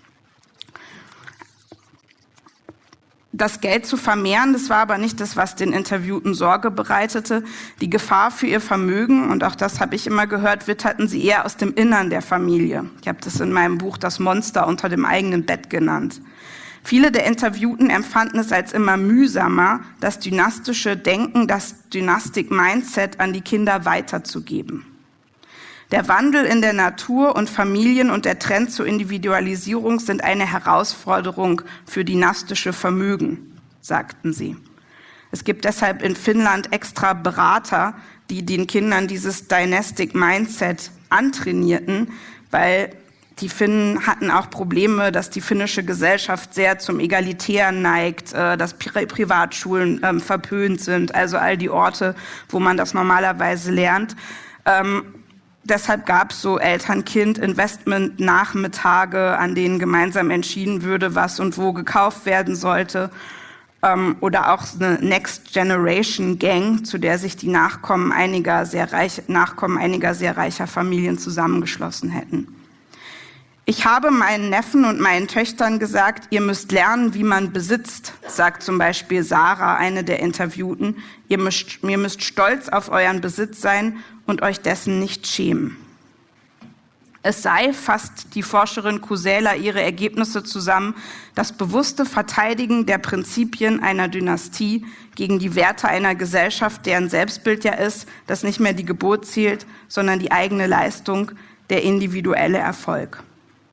[SPEAKER 1] Das Geld zu vermehren, das war aber nicht das, was den Interviewten Sorge bereitete. Die Gefahr für ihr Vermögen, und auch das habe ich immer gehört, witterten sie eher aus dem Innern der Familie. Ich habe das in meinem Buch Das Monster unter dem eigenen Bett genannt. Viele der Interviewten empfanden es als immer mühsamer, das dynastische Denken, das Dynastik-Mindset an die Kinder weiterzugeben. Der Wandel in der Natur und Familien und der Trend zur Individualisierung sind eine Herausforderung für dynastische Vermögen, sagten sie. Es gibt deshalb in Finnland extra Berater, die den Kindern dieses Dynastic Mindset antrainierten, weil die Finnen hatten auch Probleme, dass die finnische Gesellschaft sehr zum Egalitären neigt, äh, dass Pri- Privatschulen ähm, verpönt sind, also all die Orte, wo man das normalerweise lernt. Ähm, deshalb gab es so Eltern-Kind-Investment-Nachmittage, an denen gemeinsam entschieden würde, was und wo gekauft werden sollte. Ähm, oder auch eine Next Generation Gang, zu der sich die Nachkommen einiger sehr reich, Nachkommen einiger sehr reicher Familien zusammengeschlossen hätten. Ich habe meinen Neffen und meinen Töchtern gesagt, ihr müsst lernen, wie man besitzt, sagt zum Beispiel Sarah, eine der Interviewten. Ihr müsst, ihr müsst stolz auf euren Besitz sein und euch dessen nicht schämen. Es sei, fasst die Forscherin Kusela ihre Ergebnisse zusammen, das bewusste Verteidigen der Prinzipien einer Dynastie gegen die Werte einer Gesellschaft, deren Selbstbild ja ist, dass nicht mehr die Geburt zählt, sondern die eigene Leistung, der individuelle Erfolg.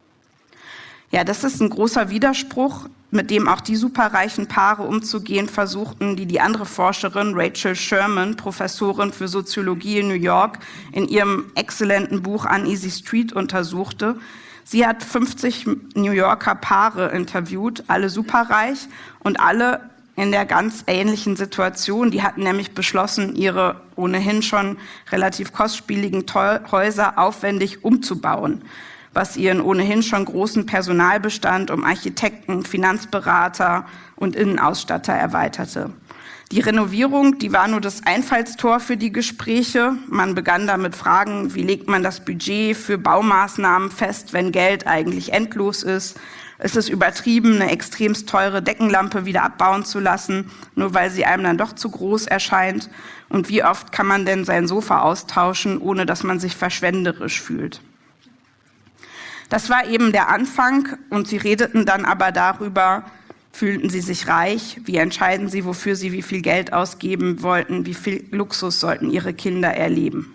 [SPEAKER 1] Ja, das ist ein großer Widerspruch, mit dem auch die superreichen Paare umzugehen versuchten, die die andere Forscherin Rachel Sherman, Professorin für Soziologie in New York, in ihrem exzellenten Buch Uneasy Street untersuchte. Sie hat fünfzig New Yorker Paare interviewt, alle superreich und alle in der ganz ähnlichen Situation. Die hatten nämlich beschlossen, ihre ohnehin schon relativ kostspieligen Häuser aufwendig umzubauen, was ihren ohnehin schon großen Personalbestand um Architekten, Finanzberater und Innenausstatter erweiterte. Die Renovierung, die war nur das Einfallstor für die Gespräche. Man begann damit Fragen, wie legt man das Budget für Baumaßnahmen fest, wenn Geld eigentlich endlos ist? Ist es übertrieben, eine extremst teure Deckenlampe wieder abbauen zu lassen, nur weil sie einem dann doch zu groß erscheint? Und wie oft kann man denn sein Sofa austauschen, ohne dass man sich verschwenderisch fühlt? Das war eben der Anfang und sie redeten dann aber darüber, fühlten sie sich reich, wie entscheiden sie, wofür sie wie viel Geld ausgeben wollten, wie viel Luxus sollten ihre Kinder erleben.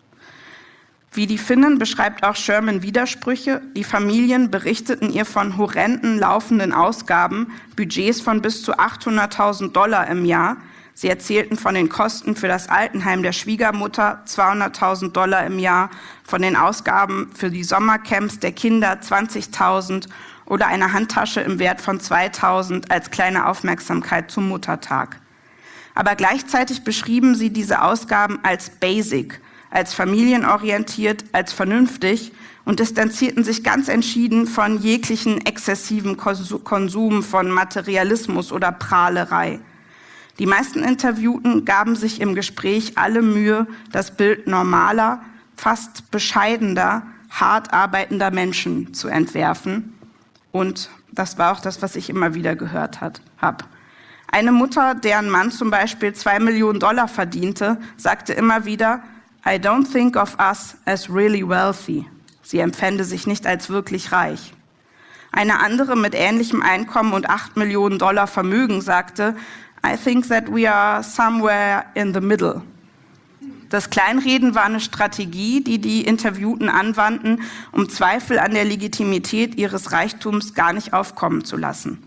[SPEAKER 1] Wie die Finnen beschreibt auch Sherman Widersprüche. Die Familien berichteten ihr von horrenden laufenden Ausgaben, Budgets von bis zu achthunderttausend Dollar im Jahr. Sie erzählten von den Kosten für das Altenheim der Schwiegermutter, zweihunderttausend Dollar im Jahr, von den Ausgaben für die Sommercamps der Kinder, zwanzigtausend oder eine Handtasche im Wert von zweitausend als kleine Aufmerksamkeit zum Muttertag. Aber gleichzeitig beschrieben sie diese Ausgaben als basic, als familienorientiert, als vernünftig und distanzierten sich ganz entschieden von jeglichen exzessiven Konsum, von Materialismus oder Prahlerei. Die meisten Interviewten gaben sich im Gespräch alle Mühe, das Bild normaler, fast bescheidener, hart arbeitender Menschen zu entwerfen. Und das war auch das, was ich immer wieder gehört habe. Eine Mutter, deren Mann zum Beispiel zwei Millionen Dollar verdiente, sagte immer wieder, I don't think of us as really wealthy. Sie empfände sich nicht als wirklich reich. Eine andere mit ähnlichem Einkommen und acht Millionen Dollar Vermögen sagte, I think that we are somewhere in the middle. Das Kleinreden war eine Strategie, die die Interviewten anwandten, um Zweifel an der Legitimität ihres Reichtums gar nicht aufkommen zu lassen.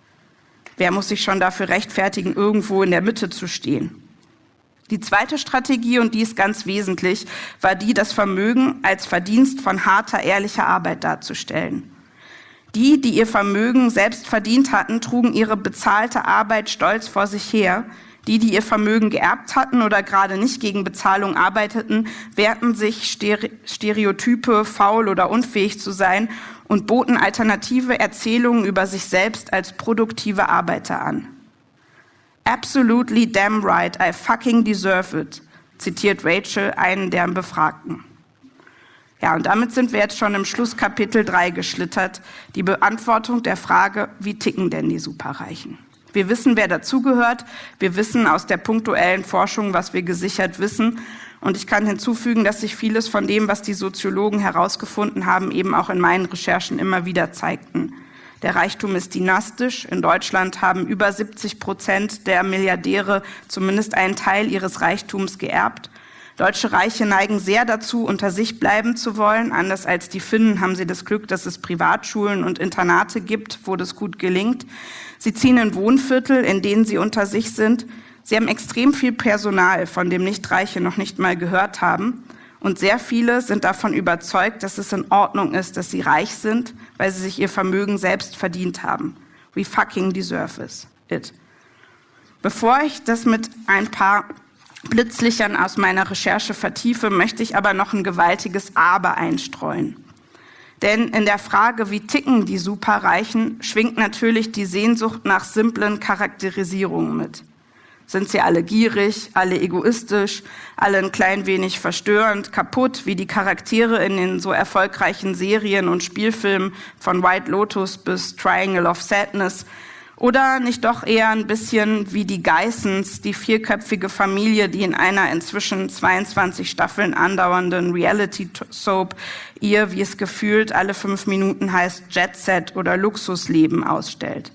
[SPEAKER 1] Wer muss sich schon dafür rechtfertigen, irgendwo in der Mitte zu stehen? Die zweite Strategie, und die ist ganz wesentlich, war die, das Vermögen als Verdienst von harter, ehrlicher Arbeit darzustellen. Die, die ihr Vermögen selbst verdient hatten, trugen ihre bezahlte Arbeit stolz vor sich her. Die, die ihr Vermögen geerbt hatten oder gerade nicht gegen Bezahlung arbeiteten, wehrten sich Stereotype, faul oder unfähig zu sein und boten alternative Erzählungen über sich selbst als produktive Arbeiter an. Absolutely damn right, I fucking deserve it, zitiert Rachel einen der Befragten. Ja, und damit sind wir jetzt schon im Schlusskapitel drei geschlittert, die Beantwortung der Frage, wie ticken denn die Superreichen? Wir wissen, wer dazugehört, wir wissen aus der punktuellen Forschung, was wir gesichert wissen. Und ich kann hinzufügen, dass sich vieles von dem, was die Soziologen herausgefunden haben, eben auch in meinen Recherchen immer wieder zeigten. Der Reichtum ist dynastisch. In Deutschland haben über siebzig Prozent der Milliardäre zumindest einen Teil ihres Reichtums geerbt. Deutsche Reiche neigen sehr dazu, unter sich bleiben zu wollen. Anders als die Finnen haben sie das Glück, dass es Privatschulen und Internate gibt, wo das gut gelingt. Sie ziehen in Wohnviertel, in denen sie unter sich sind. Sie haben extrem viel Personal, von dem Nichtreiche noch nicht mal gehört haben. Und sehr viele sind davon überzeugt, dass es in Ordnung ist, dass sie reich sind, weil sie sich ihr Vermögen selbst verdient haben. We fucking deserve it. Bevor ich das mit ein paar Blitzlichtern aus meiner Recherche vertiefe, möchte ich aber noch ein gewaltiges Aber einstreuen. Denn in der Frage, wie ticken die Superreichen, schwingt natürlich die Sehnsucht nach simplen Charakterisierungen mit. Sind sie alle gierig, alle egoistisch, alle ein klein wenig verstörend, kaputt, wie die Charaktere in den so erfolgreichen Serien und Spielfilmen von White Lotus bis Triangle of Sadness? Oder nicht doch eher ein bisschen wie die Geissens, die vierköpfige Familie, die in einer inzwischen zweiundzwanzig Staffeln andauernden Reality-Soap ihr, wie es gefühlt alle fünf Minuten heißt, Jet-Set oder Luxusleben ausstellt?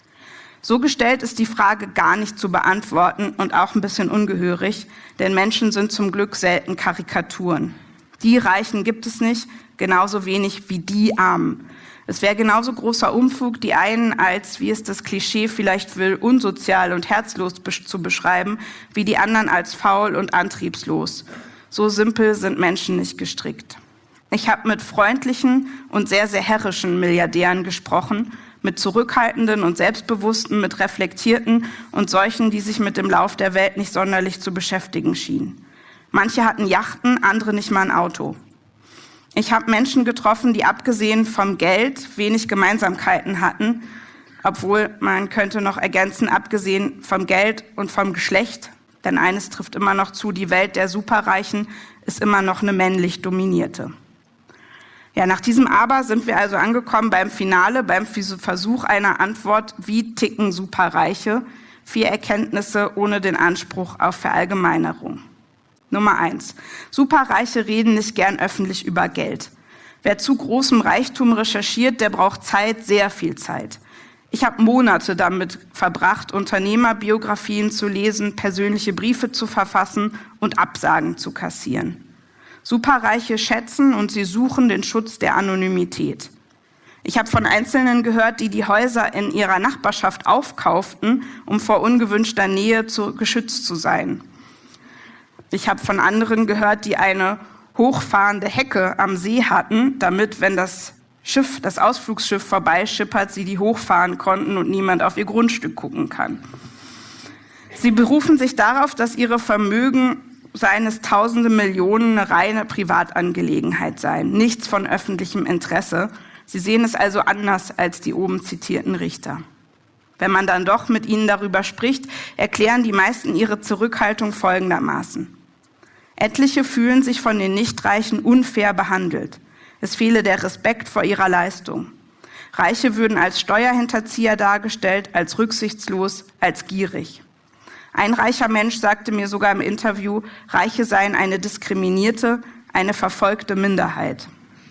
[SPEAKER 1] So gestellt ist die Frage gar nicht zu beantworten und auch ein bisschen ungehörig, denn Menschen sind zum Glück selten Karikaturen. Die Reichen gibt es nicht, genauso wenig wie die Armen. Es wäre genauso großer Unfug, die einen als, wie es das Klischee vielleicht will, unsozial und herzlos zu beschreiben, wie die anderen als faul und antriebslos. So simpel sind Menschen nicht gestrickt. Ich habe mit freundlichen und sehr, sehr herrischen Milliardären gesprochen, mit zurückhaltenden und selbstbewussten, mit reflektierten und solchen, die sich mit dem Lauf der Welt nicht sonderlich zu beschäftigen schienen. Manche hatten Yachten, andere nicht mal ein Auto. Ich habe Menschen getroffen, die abgesehen vom Geld wenig Gemeinsamkeiten hatten, obwohl man könnte noch ergänzen, abgesehen vom Geld und vom Geschlecht, denn eines trifft immer noch zu, die Welt der Superreichen ist immer noch eine männlich dominierte. Ja, nach diesem Aber sind wir also angekommen beim Finale, beim Versuch einer Antwort, wie ticken Superreiche? Vier Erkenntnisse ohne den Anspruch auf Verallgemeinerung. Nummer eins. Superreiche reden nicht gern öffentlich über Geld. Wer zu großem Reichtum recherchiert, der braucht Zeit, sehr viel Zeit. Ich habe Monate damit verbracht, Unternehmerbiografien zu lesen, persönliche Briefe zu verfassen und Absagen zu kassieren. Superreiche schätzen und sie suchen den Schutz der Anonymität. Ich habe von Einzelnen gehört, die die Häuser in ihrer Nachbarschaft aufkauften, um vor ungewünschter Nähe zu, geschützt zu sein. Ich habe von anderen gehört, die eine hochfahrende Hecke am See hatten, damit, wenn das Schiff, das Ausflugsschiff vorbeischippert, sie die hochfahren konnten und niemand auf ihr Grundstück gucken kann. Sie berufen sich darauf, dass ihre Vermögen, seien es tausende Millionen, eine reine Privatangelegenheit seien, nichts von öffentlichem Interesse. Sie sehen es also anders als die oben zitierten Richter. Wenn man dann doch mit ihnen darüber spricht, erklären die meisten ihre Zurückhaltung folgendermaßen. Etliche fühlen sich von den Nichtreichen unfair behandelt. Es fehle der Respekt vor ihrer Leistung. Reiche würden als Steuerhinterzieher dargestellt, als rücksichtslos, als gierig. Ein reicher Mensch sagte mir sogar im Interview, Reiche seien eine diskriminierte, eine verfolgte Minderheit.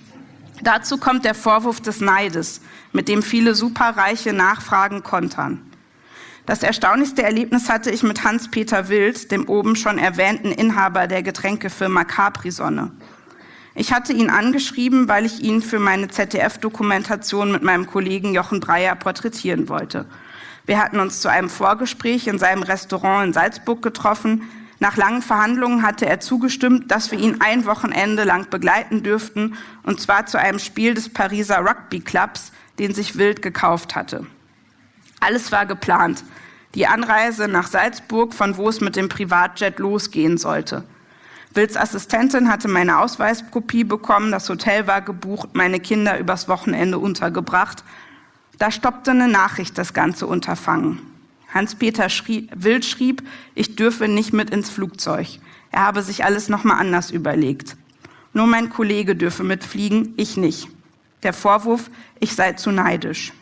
[SPEAKER 1] Dazu kommt der Vorwurf des Neides, mit dem viele Superreiche Nachfragen kontern. Das erstaunlichste Erlebnis hatte ich mit Hans-Peter Wild, dem oben schon erwähnten Inhaber der Getränkefirma Capri-Sonne. Ich hatte ihn angeschrieben, weil ich ihn für meine Z D F-Dokumentation mit meinem Kollegen Jochen Breyer porträtieren wollte. Wir hatten uns zu einem Vorgespräch in seinem Restaurant in Salzburg getroffen. Nach langen Verhandlungen hatte er zugestimmt, dass wir ihn ein Wochenende lang begleiten dürften, und zwar zu einem Spiel des Pariser Rugby Clubs, den sich Wild gekauft hatte. Alles war geplant. Die Anreise nach Salzburg, von wo es mit dem Privatjet losgehen sollte. Wilds Assistentin hatte meine Ausweiskopie bekommen, das Hotel war gebucht, meine Kinder übers Wochenende untergebracht. Da stoppte eine Nachricht das ganze Unterfangen. Hans-Peter schrie, Wild schrieb, ich dürfe nicht mit ins Flugzeug. Er habe sich alles nochmal anders überlegt. Nur mein Kollege dürfe mitfliegen, ich nicht. Der Vorwurf, ich sei zu neidisch.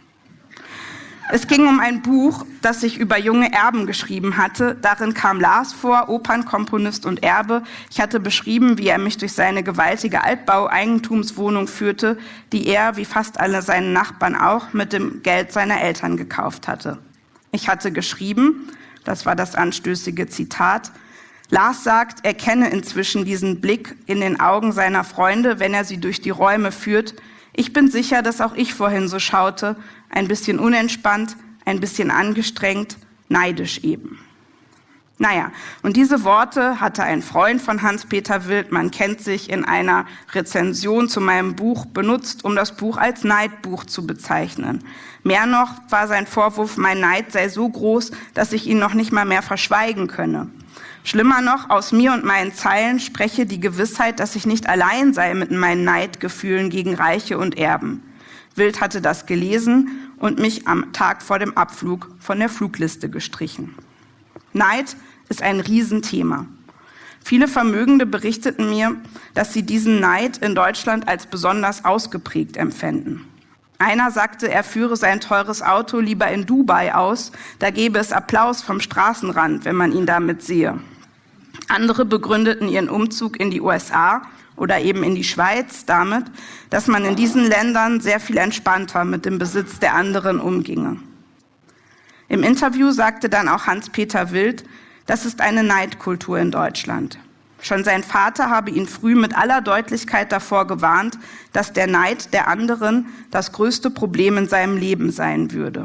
[SPEAKER 1] Es ging um ein Buch, das ich über junge Erben geschrieben hatte. Darin kam Lars vor, Opernkomponist und Erbe. Ich hatte beschrieben, wie er mich durch seine gewaltige Altbau-Eigentumswohnung führte, die er, wie fast alle seine Nachbarn auch, mit dem Geld seiner Eltern gekauft hatte. Ich hatte geschrieben, das war das anstößige Zitat, Lars sagt, er kenne inzwischen diesen Blick in den Augen seiner Freunde, wenn er sie durch die Räume führt. Ich bin sicher, dass auch ich vorhin so schaute, ein bisschen unentspannt, ein bisschen angestrengt, neidisch eben. Naja, und diese Worte hatte ein Freund von Hans-Peter Wild, man kennt sich, in einer Rezension zu meinem Buch benutzt, um das Buch als Neidbuch zu bezeichnen. Mehr noch war sein Vorwurf, mein Neid sei so groß, dass ich ihn noch nicht mal mehr verschweigen könne. Schlimmer noch, aus mir und meinen Zeilen spreche die Gewissheit, dass ich nicht allein sei mit meinen Neidgefühlen gegen Reiche und Erben. Wild hatte das gelesen und mich am Tag vor dem Abflug von der Flugliste gestrichen. Neid ist ein Riesenthema. Viele Vermögende berichteten mir, dass sie diesen Neid in Deutschland als besonders ausgeprägt empfänden. Einer sagte, er führe sein teures Auto lieber in Dubai aus, da gäbe es Applaus vom Straßenrand, wenn man ihn damit sehe. Andere begründeten ihren Umzug in die U S A oder eben in die Schweiz damit, dass man in diesen Ländern sehr viel entspannter mit dem Besitz der anderen umginge. Im Interview sagte dann auch Hans-Peter Wild, das ist eine Neidkultur in Deutschland. Schon sein Vater habe ihn früh mit aller Deutlichkeit davor gewarnt, dass der Neid der anderen das größte Problem in seinem Leben sein würde.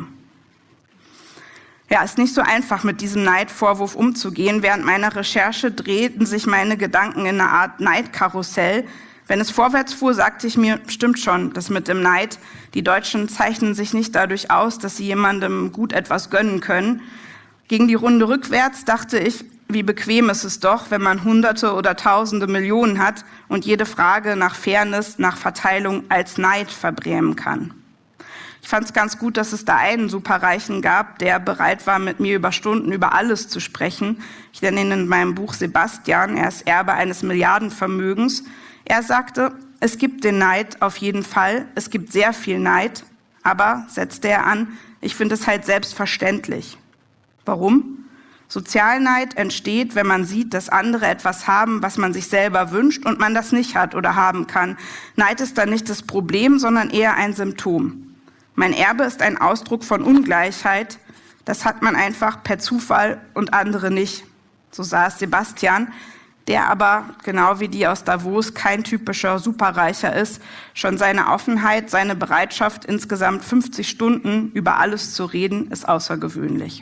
[SPEAKER 1] Ja, ist nicht so einfach, mit diesem Neidvorwurf umzugehen. Während meiner Recherche drehten sich meine Gedanken in einer Art Neidkarussell. Wenn es vorwärts fuhr, sagte ich mir, stimmt schon, das mit dem Neid. Die Deutschen zeichnen sich nicht dadurch aus, dass sie jemandem gut etwas gönnen können. Gegen die Runde rückwärts dachte ich, wie bequem ist es doch, wenn man Hunderte oder Tausende Millionen hat und jede Frage nach Fairness, nach Verteilung als Neid verbrämen kann. Ich fand es ganz gut, dass es da einen Superreichen gab, der bereit war, mit mir über Stunden über alles zu sprechen. Ich nenne ihn in meinem Buch Sebastian, er ist Erbe eines Milliardenvermögens. Er sagte, es gibt den Neid auf jeden Fall, es gibt sehr viel Neid, aber, setzte er an, ich finde es halt selbstverständlich. Warum? Sozialneid entsteht, wenn man sieht, dass andere etwas haben, was man sich selber wünscht und man das nicht hat oder haben kann. Neid ist dann nicht das Problem, sondern eher ein Symptom. Mein Erbe ist ein Ausdruck von Ungleichheit, das hat man einfach per Zufall und andere nicht. So sah es Sebastian, der aber, genau wie die aus Davos, kein typischer Superreicher ist, schon seine Offenheit, seine Bereitschaft, insgesamt fünfzig Stunden über alles zu reden, ist außergewöhnlich.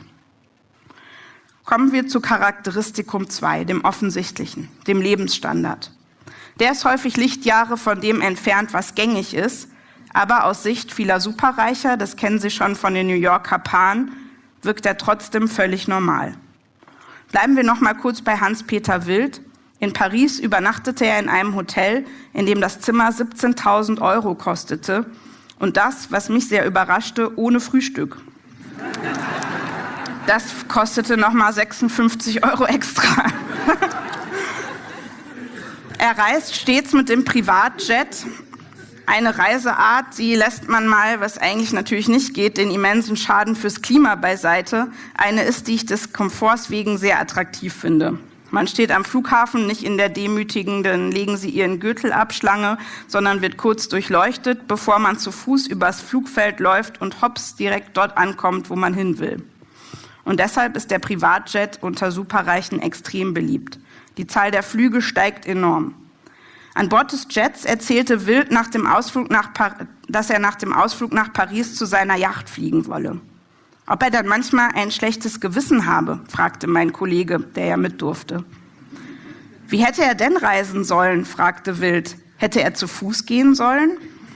[SPEAKER 1] Kommen wir zu Charakteristikum zwei, dem Offensichtlichen, dem Lebensstandard. Der ist häufig Lichtjahre von dem entfernt, was gängig ist, aber aus Sicht vieler Superreicher, das kennen Sie schon von den New Yorker Paaren, wirkt er trotzdem völlig normal. Bleiben wir noch mal kurz bei Hans-Peter Wild. In Paris übernachtete er in einem Hotel, in dem das Zimmer siebzehntausend Euro kostete und das, was mich sehr überraschte, ohne Frühstück. Das kostete nochmal sechsundfünfzig Euro extra. Er reist stets mit dem Privatjet. Eine Reiseart, die lässt man mal, was eigentlich natürlich nicht geht, den immensen Schaden fürs Klima beiseite. Eine ist, die ich des Komforts wegen sehr attraktiv finde. Man steht am Flughafen nicht in der demütigenden legen Sie Ihren Gürtel ab Schlange, sondern wird kurz durchleuchtet, bevor man zu Fuß übers Flugfeld läuft und hops direkt dort ankommt, wo man hin will. Und deshalb ist der Privatjet unter Superreichen extrem beliebt. Die Zahl der Flüge steigt enorm. An Bord des Jets erzählte Wild, nach dem Ausflug nach Par- dass er nach dem Ausflug nach Paris zu seiner Yacht fliegen wolle. Ob er dann manchmal ein schlechtes Gewissen habe, fragte mein Kollege, der ja mit durfte. Wie hätte er denn reisen sollen, fragte Wild. Hätte er zu Fuß gehen sollen?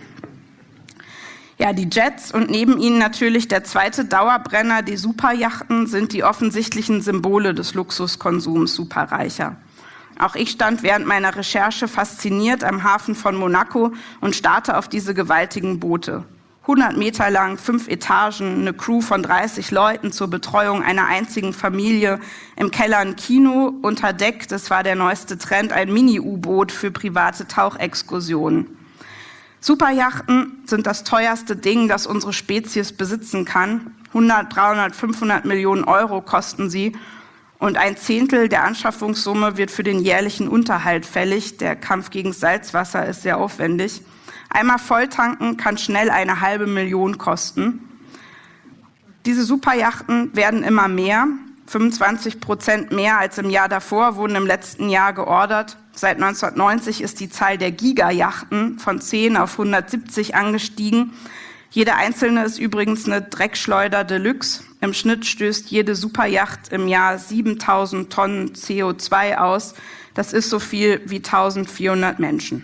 [SPEAKER 1] Ja, die Jets und neben ihnen natürlich der zweite Dauerbrenner, die Superjachten, sind die offensichtlichen Symbole des Luxuskonsums Superreicher. Auch ich stand während meiner Recherche fasziniert am Hafen von Monaco und starrte auf diese gewaltigen Boote. hundert Meter lang, fünf Etagen, eine Crew von dreißig Leuten zur Betreuung einer einzigen Familie, im Keller ein Kino, unter Deck, das war der neueste Trend, ein Mini-U-Boot für private Tauchexkursionen. Superjachten sind das teuerste Ding, das unsere Spezies besitzen kann. hundert, dreihundert, fünfhundert Millionen Euro kosten sie. Und ein Zehntel der Anschaffungssumme wird für den jährlichen Unterhalt fällig. Der Kampf gegen Salzwasser ist sehr aufwendig. Einmal volltanken kann schnell eine halbe Million kosten. Diese Superjachten werden immer mehr. fünfundzwanzig Prozent mehr als im Jahr davor wurden im letzten Jahr geordert. Seit neunzehnhundertneunzig ist die Zahl der Gigajachten von zehn auf hundertsiebzig angestiegen. Jede einzelne ist übrigens eine Dreckschleuder Deluxe. Im Schnitt stößt jede Superyacht im Jahr siebentausend Tonnen C O zwei aus. Das ist so viel wie eintausendvierhundert Menschen.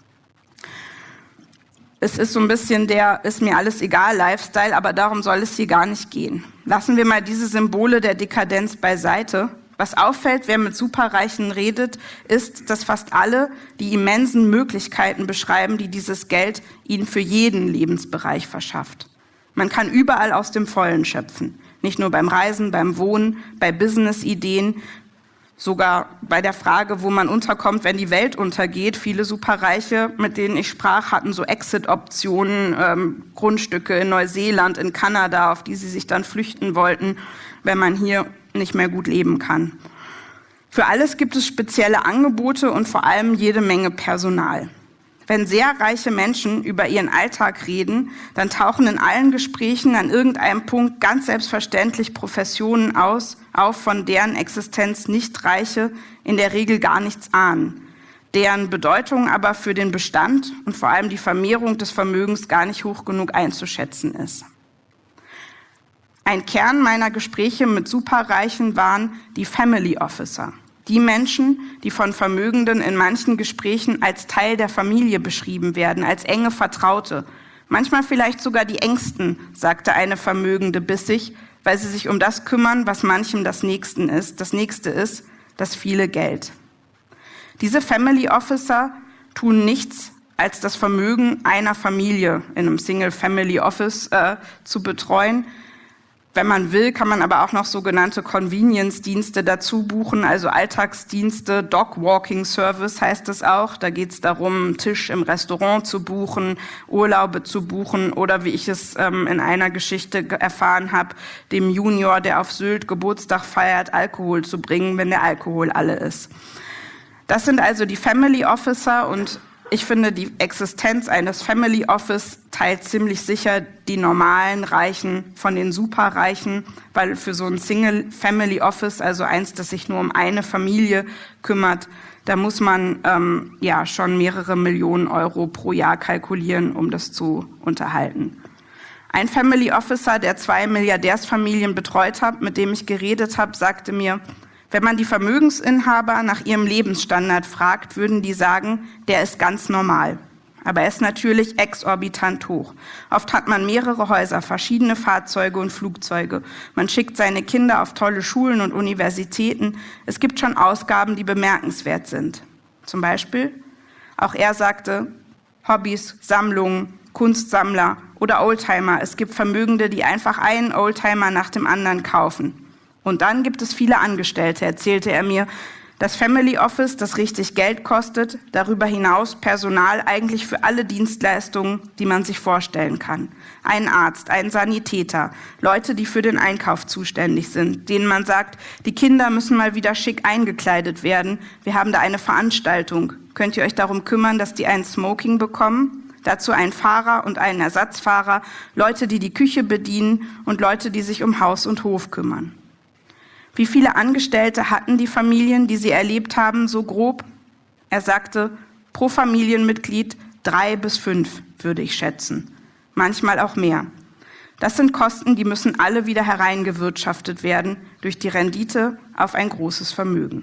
[SPEAKER 1] Es ist so ein bisschen der ist mir alles egal Lifestyle, aber darum soll es hier gar nicht gehen. Lassen wir mal diese Symbole der Dekadenz beiseite. Was auffällt, wer mit Superreichen redet, ist, dass fast alle die immensen Möglichkeiten beschreiben, die dieses Geld ihnen für jeden Lebensbereich verschafft. Man kann überall aus dem Vollen schöpfen. Nicht nur beim Reisen, beim Wohnen, bei Business-Ideen, sogar bei der Frage, wo man unterkommt, wenn die Welt untergeht. Viele Superreiche, mit denen ich sprach, hatten so Exit-Optionen, ähm, Grundstücke in Neuseeland, in Kanada, auf die sie sich dann flüchten wollten, wenn man hier nicht mehr gut leben kann. Für alles gibt es spezielle Angebote und vor allem jede Menge Personal. Wenn sehr reiche Menschen über ihren Alltag reden, dann tauchen in allen Gesprächen an irgendeinem Punkt ganz selbstverständlich Professionen aus, auf, von deren Existenz Nichtreiche in der Regel gar nichts ahnen, deren Bedeutung aber für den Bestand und vor allem die Vermehrung des Vermögens gar nicht hoch genug einzuschätzen ist. Ein Kern meiner Gespräche mit Superreichen waren die Family Officer. Die Menschen, die von Vermögenden in manchen Gesprächen als Teil der Familie beschrieben werden, als enge Vertraute. Manchmal vielleicht sogar die Engsten, sagte eine Vermögende bissig, weil sie sich um das kümmern, was manchem das Nächsten ist, das Nächste ist, das viele Geld. Diese Family Officer tun nichts, als das Vermögen einer Familie in einem Single Family Office äh, zu betreuen. Wenn man will, kann man aber auch noch sogenannte Convenience-Dienste dazu buchen, also Alltagsdienste, Dog-Walking-Service heißt es auch. Da geht es darum, einen Tisch im Restaurant zu buchen, Urlaube zu buchen oder wie ich es ähm, in einer Geschichte erfahren habe, dem Junior, der auf Sylt Geburtstag feiert, Alkohol zu bringen, wenn der Alkohol alle ist. Das sind also die Family Officer und ich finde, die Existenz eines Family Office teilt ziemlich sicher die normalen Reichen von den Superreichen, weil für so ein Single Family Office, also eins, das sich nur um eine Familie kümmert, da muss man ähm, ja schon mehrere Millionen Euro pro Jahr kalkulieren, um das zu unterhalten. Ein Family Officer, der zwei Milliardärsfamilien betreut hat, mit dem ich geredet habe, sagte mir, wenn man die Vermögensinhaber nach ihrem Lebensstandard fragt, würden die sagen, der ist ganz normal. Aber er ist natürlich exorbitant hoch. Oft hat man mehrere Häuser, verschiedene Fahrzeuge und Flugzeuge. Man schickt seine Kinder auf tolle Schulen und Universitäten. Es gibt schon Ausgaben, die bemerkenswert sind. Zum Beispiel, auch er sagte, Hobbys, Sammlungen, Kunstsammler oder Oldtimer. Es gibt Vermögende, die einfach einen Oldtimer nach dem anderen kaufen. Und dann gibt es viele Angestellte, erzählte er mir. Das Family Office, das richtig Geld kostet, darüber hinaus Personal eigentlich für alle Dienstleistungen, die man sich vorstellen kann. Ein Arzt, ein Sanitäter, Leute, die für den Einkauf zuständig sind, denen man sagt, die Kinder müssen mal wieder schick eingekleidet werden. Wir haben da eine Veranstaltung. Könnt ihr euch darum kümmern, dass die ein Smoking bekommen? Dazu ein Fahrer und einen Ersatzfahrer, Leute, die die Küche bedienen und Leute, die sich um Haus und Hof kümmern. Wie viele Angestellte hatten die Familien, die sie erlebt haben, so grob? Er sagte, pro Familienmitglied drei bis fünf, würde ich schätzen. Manchmal auch mehr. Das sind Kosten, die müssen alle wieder hereingewirtschaftet werden durch die Rendite auf ein großes Vermögen.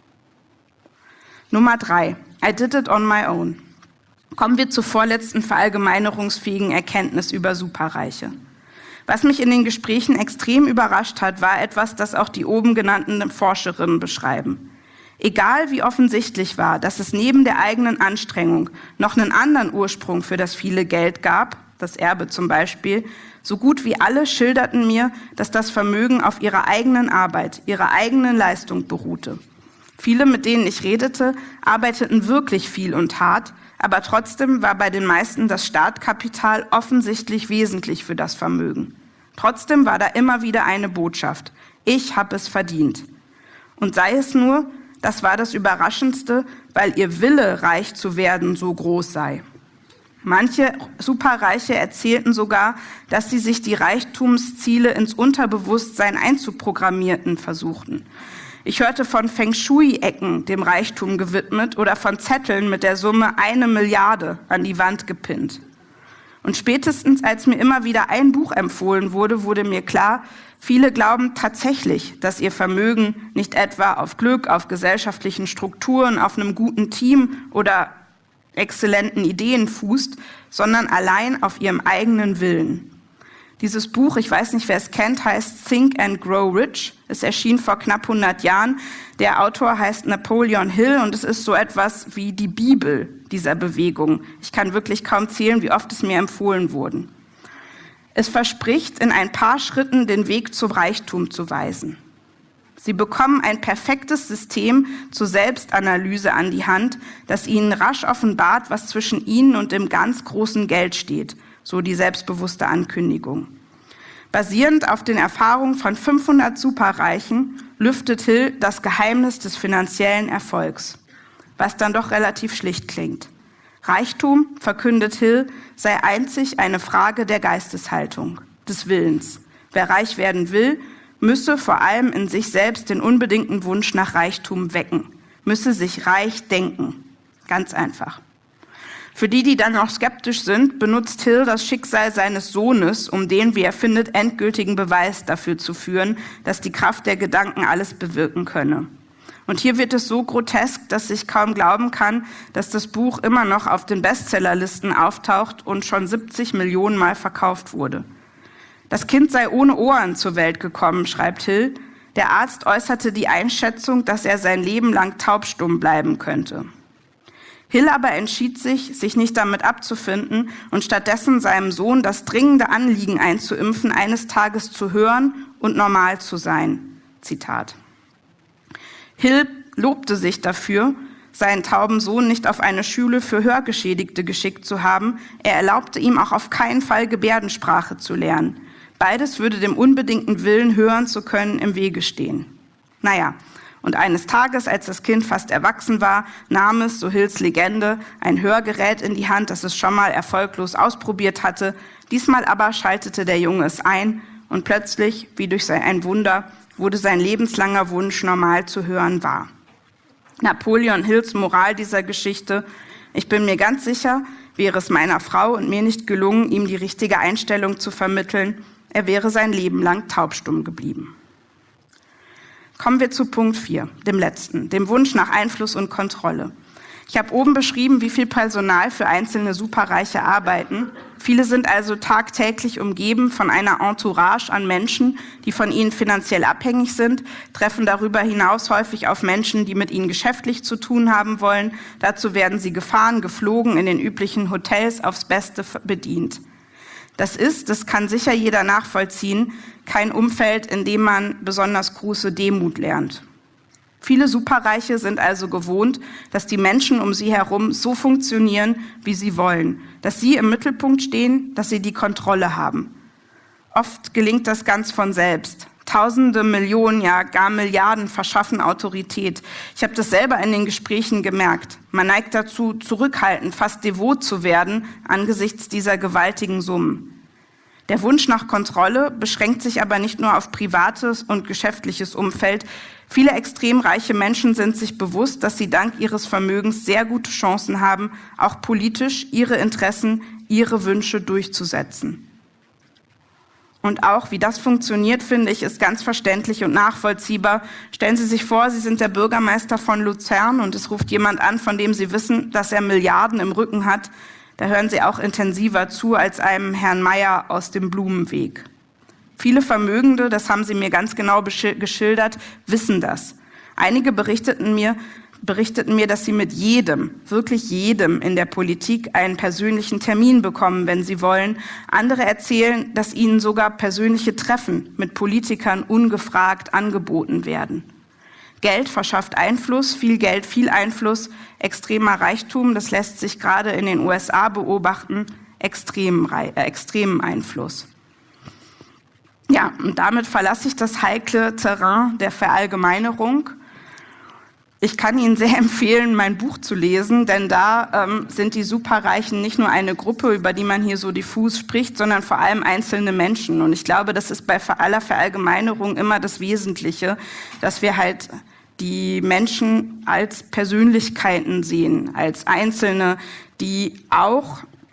[SPEAKER 1] Nummer drei. I did it on my own. Kommen wir zur vorletzten verallgemeinerungsfähigen Erkenntnis über Superreiche. Was mich in den Gesprächen extrem überrascht hat, war etwas, das auch die oben genannten Forscherinnen beschreiben. Egal wie offensichtlich war, dass es neben der eigenen Anstrengung noch einen anderen Ursprung für das viele Geld gab, das Erbe zum Beispiel, so gut wie alle schilderten mir, dass das Vermögen auf ihrer eigenen Arbeit, ihrer eigenen Leistung beruhte. Viele, mit denen ich redete, arbeiteten wirklich viel und hart, aber trotzdem war bei den meisten das Startkapital offensichtlich wesentlich für das Vermögen. Trotzdem war da immer wieder eine Botschaft. Ich habe es verdient. Und sei es nur, das war das Überraschendste, weil ihr Wille, reich zu werden, so groß sei. Manche Superreiche erzählten sogar, dass sie sich die Reichtumsziele ins Unterbewusstsein einzuprogrammierten versuchten. Ich hörte von Feng Shui-Ecken, dem Reichtum gewidmet, oder von Zetteln mit der Summe eine Milliarde an die Wand gepinnt. Und spätestens, als mir immer wieder ein Buch empfohlen wurde, wurde mir klar, viele glauben tatsächlich, dass ihr Vermögen nicht etwa auf Glück, auf gesellschaftlichen Strukturen, auf einem guten Team oder exzellenten Ideen fußt, sondern allein auf ihrem eigenen Willen. Dieses Buch, ich weiß nicht, wer es kennt, heißt Think and Grow Rich. Es erschien vor knapp hundert Jahren. Der Autor heißt Napoleon Hill und es ist so etwas wie die Bibel dieser Bewegung. Ich kann wirklich kaum zählen, wie oft es mir empfohlen wurde. Es verspricht, in ein paar Schritten den Weg zum Reichtum zu weisen. Sie bekommen ein perfektes System zur Selbstanalyse an die Hand, das ihnen rasch offenbart, was zwischen ihnen und dem ganz großen Geld steht, so die selbstbewusste Ankündigung. Basierend auf den Erfahrungen von fünfhundert Superreichen lüftet Hill das Geheimnis des finanziellen Erfolgs, was dann doch relativ schlicht klingt. Reichtum, verkündet Hill, sei einzig eine Frage der Geisteshaltung, des Willens. Wer reich werden will, müsse vor allem in sich selbst den unbedingten Wunsch nach Reichtum wecken, müsse sich reich denken. Ganz einfach. Für die, die dann noch skeptisch sind, benutzt Hill das Schicksal seines Sohnes, um den, wie er findet, endgültigen Beweis dafür zu führen, dass die Kraft der Gedanken alles bewirken könne. Und hier wird es so grotesk, dass ich kaum glauben kann, dass das Buch immer noch auf den Bestsellerlisten auftaucht und schon siebzig Millionen Mal verkauft wurde. Das Kind sei ohne Ohren zur Welt gekommen, schreibt Hill. Der Arzt äußerte die Einschätzung, dass er sein Leben lang taubstumm bleiben könnte. Hill aber entschied sich, sich nicht damit abzufinden und stattdessen seinem Sohn das dringende Anliegen einzuimpfen, eines Tages zu hören und normal zu sein. Zitat. Hill lobte sich dafür, seinen tauben Sohn nicht auf eine Schule für Hörgeschädigte geschickt zu haben. Er erlaubte ihm auch auf keinen Fall Gebärdensprache zu lernen. Beides würde dem unbedingten Willen, hören zu können, im Wege stehen. Naja, und eines Tages, als das Kind fast erwachsen war, nahm es, so Hills Legende, ein Hörgerät in die Hand, das es schon mal erfolglos ausprobiert hatte. Diesmal aber schaltete der Junge es ein und plötzlich, wie durch ein Wunder, wurde sein lebenslanger Wunsch, normal zu hören, wahr. Napoleon Hills Moral dieser Geschichte: Ich bin mir ganz sicher, wäre es meiner Frau und mir nicht gelungen, ihm die richtige Einstellung zu vermitteln, er wäre sein Leben lang taubstumm geblieben. Kommen wir zu Punkt vier, dem letzten, dem Wunsch nach Einfluss und Kontrolle. Ich habe oben beschrieben, wie viel Personal für einzelne Superreiche arbeiten. Viele sind also tagtäglich umgeben von einer Entourage an Menschen, die von ihnen finanziell abhängig sind, treffen darüber hinaus häufig auf Menschen, die mit ihnen geschäftlich zu tun haben wollen. Dazu werden sie gefahren, geflogen, in den üblichen Hotels aufs Beste bedient. Das ist, das kann sicher jeder nachvollziehen, kein Umfeld, in dem man besonders große Demut lernt. Viele Superreiche sind also gewohnt, dass die Menschen um sie herum so funktionieren, wie sie wollen, dass sie im Mittelpunkt stehen, dass sie die Kontrolle haben. Oft gelingt das ganz von selbst. Tausende, Millionen, ja gar Milliarden verschaffen Autorität. Ich habe das selber in den Gesprächen gemerkt. Man neigt dazu, zurückhaltend, fast devot zu werden angesichts dieser gewaltigen Summen. Der Wunsch nach Kontrolle beschränkt sich aber nicht nur auf privates und geschäftliches Umfeld. Viele extrem reiche Menschen sind sich bewusst, dass sie dank ihres Vermögens sehr gute Chancen haben, auch politisch ihre Interessen, ihre Wünsche durchzusetzen. Und auch, wie das funktioniert, finde ich, ist ganz verständlich und nachvollziehbar. Stellen Sie sich vor, Sie sind der Bürgermeister von Luzern und es ruft jemand an, von dem Sie wissen, dass er Milliarden im Rücken hat. Da hören Sie auch intensiver zu als einem Herrn Meier aus dem Blumenweg. Viele Vermögende, das haben Sie mir ganz genau geschildert, wissen das. Einige berichteten mir, berichteten mir, dass sie mit jedem, wirklich jedem in der Politik einen persönlichen Termin bekommen, wenn sie wollen. Andere erzählen, dass ihnen sogar persönliche Treffen mit Politikern ungefragt angeboten werden. Geld verschafft Einfluss, viel Geld, viel Einfluss, extremer Reichtum, das lässt sich gerade in den U S A beobachten, extremen, äh, extremen Einfluss. Ja, und damit verlasse ich das heikle Terrain der Verallgemeinerung. Ich kann Ihnen sehr empfehlen, mein Buch zu lesen, denn da ähm, sind die Superreichen nicht nur eine Gruppe, über die man hier so diffus spricht, sondern vor allem einzelne Menschen. Und ich glaube, das ist bei aller Verallgemeinerung immer das Wesentliche, dass wir halt die Menschen als Persönlichkeiten sehen, als Einzelne, die auch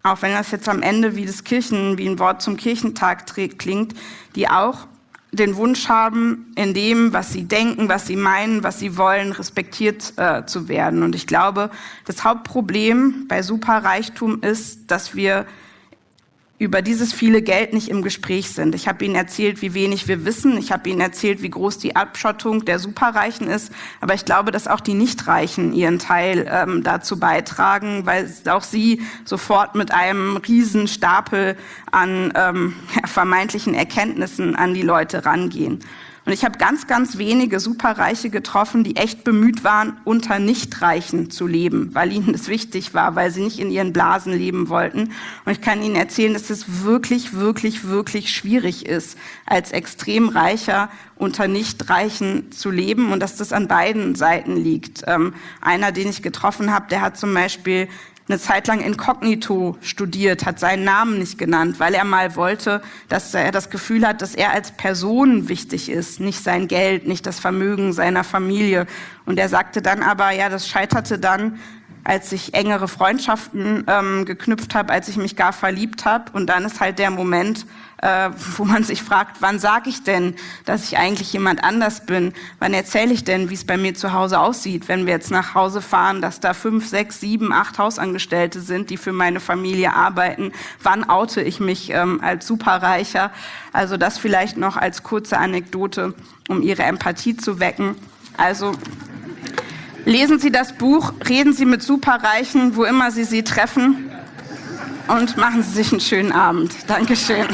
[SPEAKER 1] auch wenn das jetzt am Ende wie das Kirchen, wie ein Wort zum Kirchentag klingt, die auch den Wunsch haben, in dem, was sie denken, was sie meinen, was sie wollen, respektiert äh, zu werden. Und ich glaube, das Hauptproblem bei Superreichtum ist, dass wir über dieses viele Geld nicht im Gespräch sind. Ich habe Ihnen erzählt, wie wenig wir wissen. Ich habe Ihnen erzählt, wie groß die Abschottung der Superreichen ist. Aber ich glaube, dass auch die Nichtreichen ihren Teil ähm, dazu beitragen, weil auch sie sofort mit einem riesen Stapel an ähm, vermeintlichen Erkenntnissen an die Leute rangehen. Und ich habe ganz, ganz wenige Superreiche getroffen, die echt bemüht waren, unter Nichtreichen zu leben, weil ihnen das wichtig war, weil sie nicht in ihren Blasen leben wollten. Und ich kann Ihnen erzählen, dass es wirklich, wirklich, wirklich schwierig ist, als Extremreicher unter Nichtreichen zu leben und dass das an beiden Seiten liegt. Ähm, einer, den ich getroffen habe, der hat zum Beispiel eine Zeit lang inkognito studiert, hat seinen Namen nicht genannt, weil er mal wollte, dass er das Gefühl hat, dass er als Person wichtig ist, nicht sein Geld, nicht das Vermögen seiner Familie. Und er sagte dann aber, ja, das scheiterte dann, als ich engere Freundschaften ähm, geknüpft habe, als ich mich gar verliebt habe. Und dann ist halt der Moment, äh, wo man sich fragt, wann sage ich denn, dass ich eigentlich jemand anders bin? Wann erzähle ich denn, wie es bei mir zu Hause aussieht, wenn wir jetzt nach Hause fahren, dass da fünf, sechs, sieben, acht Hausangestellte sind, die für meine Familie arbeiten? Wann oute ich mich ähm, als Superreicher? Also das vielleicht noch als kurze Anekdote, um Ihre Empathie zu wecken. Also lesen Sie das Buch, reden Sie mit Superreichen, wo immer Sie sie treffen, und machen Sie sich einen schönen Abend. Dankeschön.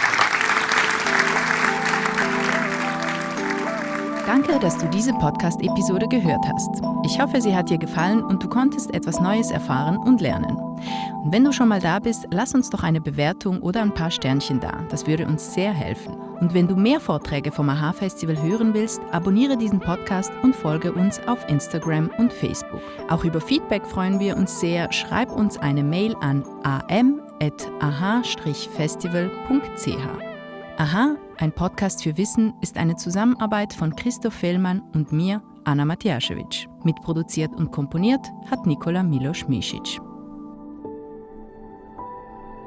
[SPEAKER 2] Danke, dass du diese Podcast-Episode gehört hast. Ich hoffe, sie hat dir gefallen und du konntest etwas Neues erfahren und lernen. Und wenn du schon mal da bist, lass uns doch eine Bewertung oder ein paar Sternchen da. Das würde uns sehr helfen. Und wenn du mehr Vorträge vom A H Festival hören willst, abonniere diesen Podcast und folge uns auf Instagram und Facebook. Auch über Feedback freuen wir uns sehr. Schreib uns eine Mail an a m at a h festival punkt c h. Aha, ein Podcast für Wissen ist eine Zusammenarbeit von Christoph Fellmann und mir, Anna Matjaschewitsch. Mitproduziert und komponiert hat Nikola Milos-Misic.